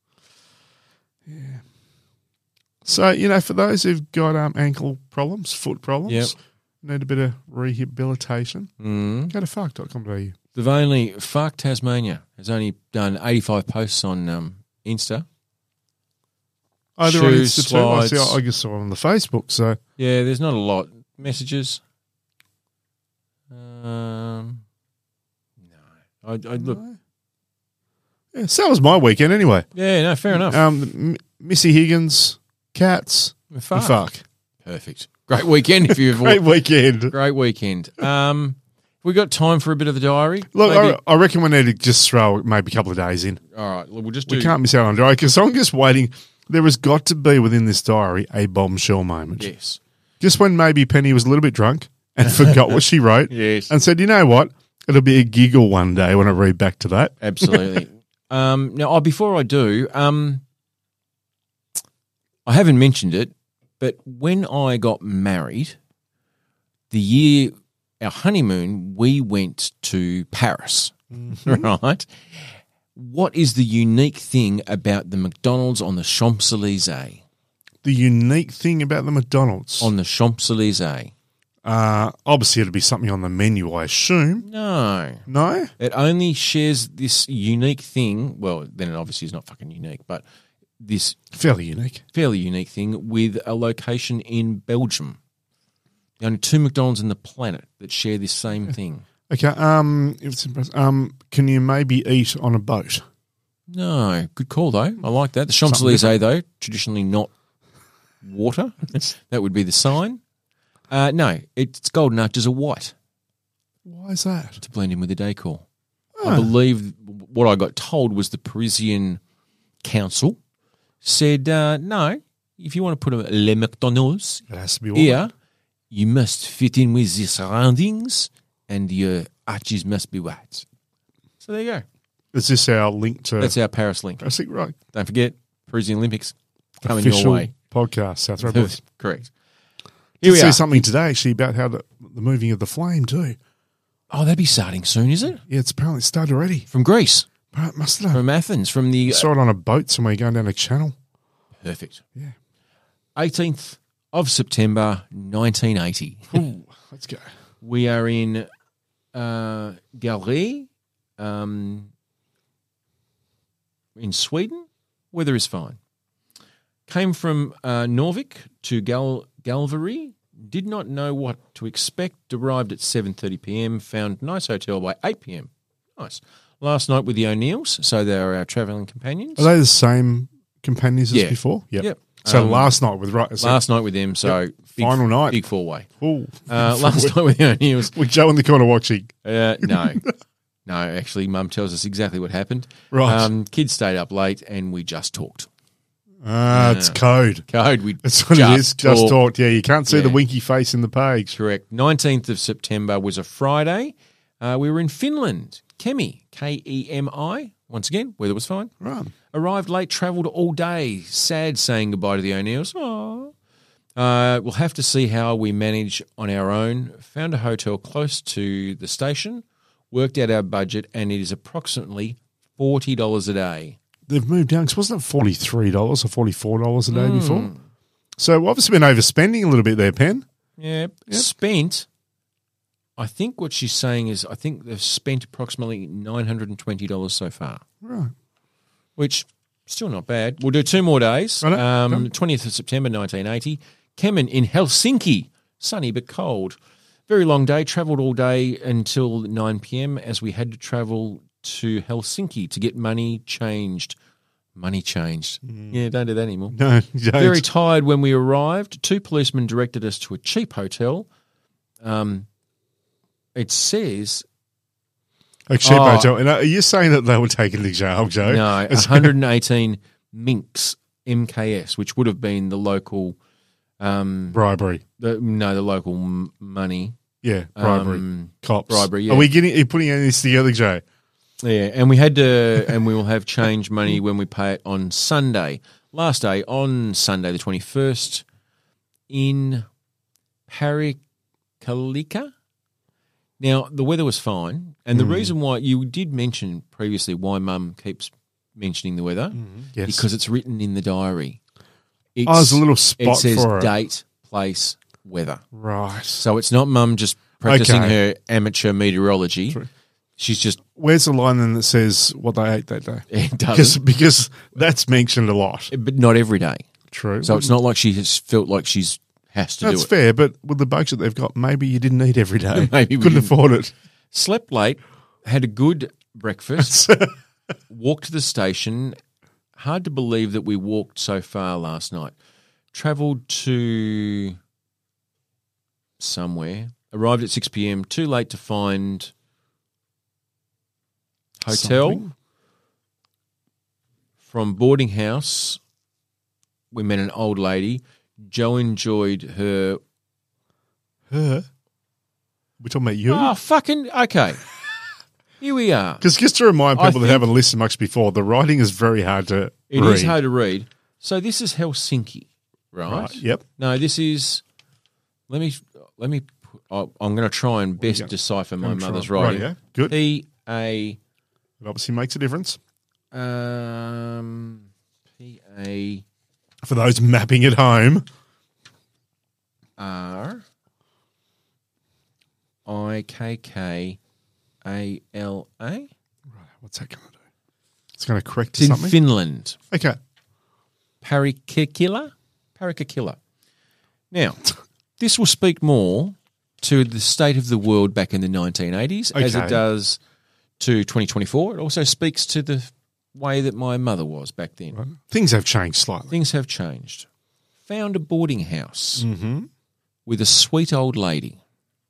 So, you know, for those who've got um, ankle problems, foot problems, Yep. need a bit of rehabilitation, Mm. go to fuck dot com dot a u. They've only, FARC Tasmania has only done eighty-five posts on um, Insta. Oh, they're on Shoes, Insta too. I, see, slides. I just saw it on the Facebook. So, Yeah, there's not a lot. Messages. Um, no. I, I look. yeah, so that was my weekend anyway. Yeah, no, fair enough. Um, M- Missy Higgins, cats, Fuck. and fuck. Perfect. Great weekend if you've Great weekend. Great weekend. Um, we got time for a bit of the diary. Look, Maybe- I, I reckon we need to just throw maybe a couple of days in. all right, we'll just do. We can't miss out on diary because I'm just waiting. There has got to be within this diary a bombshell moment. Yes. Just when maybe Penny was a little bit drunk and forgot what she wrote Yes. and said, you know what? It'll be a giggle one day when I read back to that. Absolutely. um, now, oh, before I do, um, I haven't mentioned it, but when I got married, the year our honeymoon, we went to Paris. Right. What is the unique thing about the McDonald's on the Champs Elysees? The unique thing about the McDonald's. On the Champs Elysees. Uh, obviously, it'll be something on the menu, I assume. No. No? It only shares this unique thing. Well, then it obviously is not fucking unique, but this Fairly unique. fairly unique thing with a location in Belgium. The only two McDonald's in the planet that share this same thing. Okay. Um, if it's impressive, um, can you maybe eat on a boat? No, good call though. I like that. The Champs Elysees though, traditionally not water. That would be the sign. Uh, no, it's golden arches are white Why is that? to blend in with the decor. Oh. I believe what I got told was the Parisian council said, uh, no, if you want to put a Le McDonald's It has to be white. here, you must fit in with the surroundings and your arches must be white. So there you go. Is this our link to? That's our Paris link. I think right. Don't forget, Parisian Olympics coming Official your way. podcast, South Road Boys. Correct. Did Here we see are. something today actually about how the, the moving of the flame too. Oh, that'd be starting soon, is it? Yeah, it's apparently started already. From Greece, But it must have. from Athens, from the... I saw it on a boat somewhere going down a channel. Perfect. Yeah. eighteenth of September, nineteen eighty. Ooh, let's go. We are in uh, Galre, um, in Sweden. Weather is fine. Came from uh, Norvik to Gal- Galvary. Did not know what to expect. Arrived at seven thirty p.m. Found nice hotel by eight p.m. Nice. Last night with the O'Neills, so they are our travelling companions. Are they the same companions as Yeah. before? Yep. Yep. So Um, last night with right. So, Last night with them, so big, Final night. big four way. ooh, Uh, last night with the O'Neills. with Joe in the corner watching. Uh, no, no. Actually, Mum tells us exactly what happened. Right. Um, kids stayed up late, and we just talked. Ah, it's code. Code. We That's what just it is. Just talked. talked. Yeah, you can't see the Yeah. winky face in the page. Correct. nineteenth of September was a Friday. Uh, we were in Finland. Kemi, K E M I. Once again, weather was fine. Right. Arrived late, travelled all day. Sad saying goodbye to the O'Neills. Aww. Uh, we'll have to see how we manage on our own. Found a hotel close to the station, worked out our budget, and it is approximately forty dollars a day. They've moved down because wasn't it forty-three dollars or forty-four dollars a day Hmm. before? So we've obviously been overspending a little bit there, Pen. Yeah, spent. I think what she's saying is I think they've spent approximately nine hundred twenty dollars so far, Right. which still not bad. We'll do two more days. Righto. Um, Done. twentieth of September nineteen eighty. Kemen in Helsinki, sunny but cold. Very long day, travelled all day until nine p.m. as we had to travel to Helsinki to get money changed. Money changed. Yeah, don't do that anymore. No, you don't. Very tired when we arrived. Two policemen directed us to a cheap hotel. Um, it says a cheap Oh. hotel. And are you saying that they were taken to jail, Joe? no, It's- one hundred eighteen minks M K S, which would have been the local, um, bribery. the, no, the local m- money. Yeah, bribery. Um, Cops. bribery, yeah. Are we getting? Are you putting any of this together, Joe? Yeah, and we had to, and we will have change money when we pay it on Sunday. Last day on Sunday, the twenty first, in Parikalika. Now the weather was fine, and the reason why you did mention previously why Mum keeps mentioning the weather Yes. because it's written in the diary. It's, Oh, there's a little spot it says for it. date, place, weather. Right. So it's not Mum just practicing Okay. her amateur meteorology. True. She's just Where's the line then that says what they ate that day? it Because doesn't, because that's mentioned a lot. but not every day. True. So it's not like she has felt like she's has to That's do it. fair, but with the budget they've got, maybe you didn't eat every day. Maybe we couldn't didn't. afford it. Slept late, had a good breakfast, walked to the station. Hard to believe that we walked so far last night. Travelled to somewhere. Arrived at six p.m. Too late to find hotel. Something. From boarding house, we met an old lady. Joe enjoyed her. Her? We're talking about you? Oh, fucking okay. Here we are. Because just to remind I people that think- haven't listened much before, the writing is very hard to It read. is hard to read. So this is Helsinki, right? Right. Yep. No, this is. Let me. Let me. I- I'm going to try and best Yeah. decipher my Gonna try. mother's Right, writing. yeah. Good. P A It obviously makes a difference. um P A For those mapping at home. R I K K A L A. Right. What's that going to do? It's going to correct It's in something? Finland. Okay. Parikakila? Parikakila. Now, this will speak more to the state of the world back in the nineteen eighties, as Okay. it does to twenty twenty-four. It also speaks to the way that my mother was back then. Things have changed slightly. Things have changed. Found a boarding house Mm-hmm. with a sweet old lady.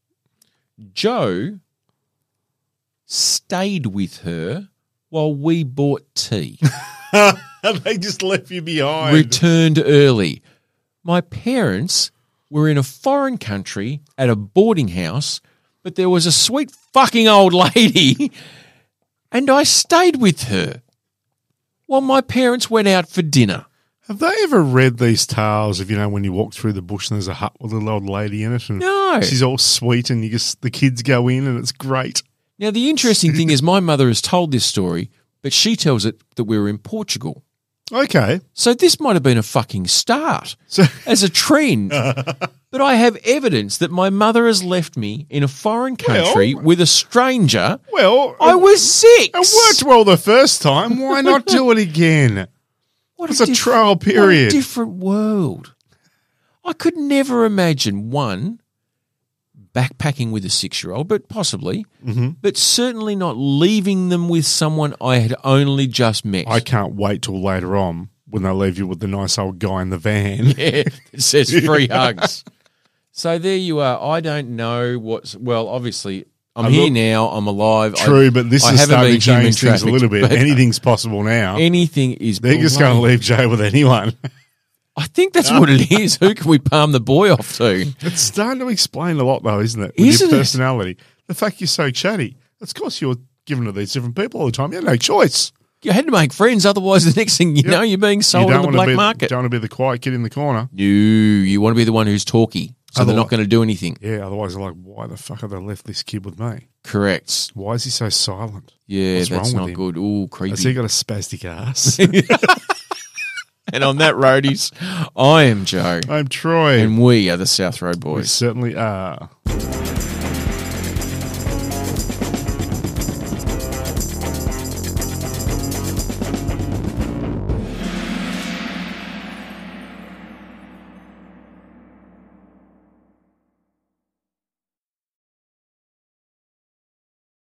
Joe stayed with her while we bought tea. They just left you behind. Returned early. My parents were in a foreign country at a boarding house, but there was a sweet fucking old lady, and I stayed with her while my parents went out for dinner. Have they ever read these tales of, you know, when you walk through the bush and there's a hut with a little old lady in it and No. she's all sweet and you just the kids go in and it's great? Now, the interesting thing is my mother has told this story, but she tells it that we were in Portugal. Okay. So this might have been a fucking start So as a trend. But I have evidence that my mother has left me in a foreign country Well- with a stranger. well, I was six. it worked well the first time. Why not do it again? What It's a diff- trial What a period. different world. I could never imagine, one, backpacking with a six-year-old, but possibly, Mm-hmm. but certainly not leaving them with someone I had only just met. I can't wait till later on when they leave you with the nice old guy in the van. Yeah, it says free hugs. So there you are. I don't know what's, well, obviously, I'm I here look- now. I'm alive. True, I, but this I is haven't starting been to change human things a little bit. trafficked, but Anything's possible now. Anything is They're just going to bloody- leave Jay with anyone. I think that's what it is. Who can we palm the boy off to? It's starting to explain a lot, though, isn't it? With Isn't your it? personality. The fact you're so chatty. Of course, you're given to these different people all the time. You had no choice. You had to make friends, otherwise the next thing you Yep. know, you're being You sold in the wanna black be, market. don't want to be the quiet kid in the corner. No, you want to be the one who's talky, so they're not Otherwise- going to do anything. Yeah, otherwise they're like, why the fuck have they left this kid with me? Correct. Why is he so silent? Yeah, What's that's wrong not with him? good. Ooh, Has he creepy. got a spastic ass? And on that, roadies, I am Joe, I'm Troy. and we are the South Road We Boys. certainly are.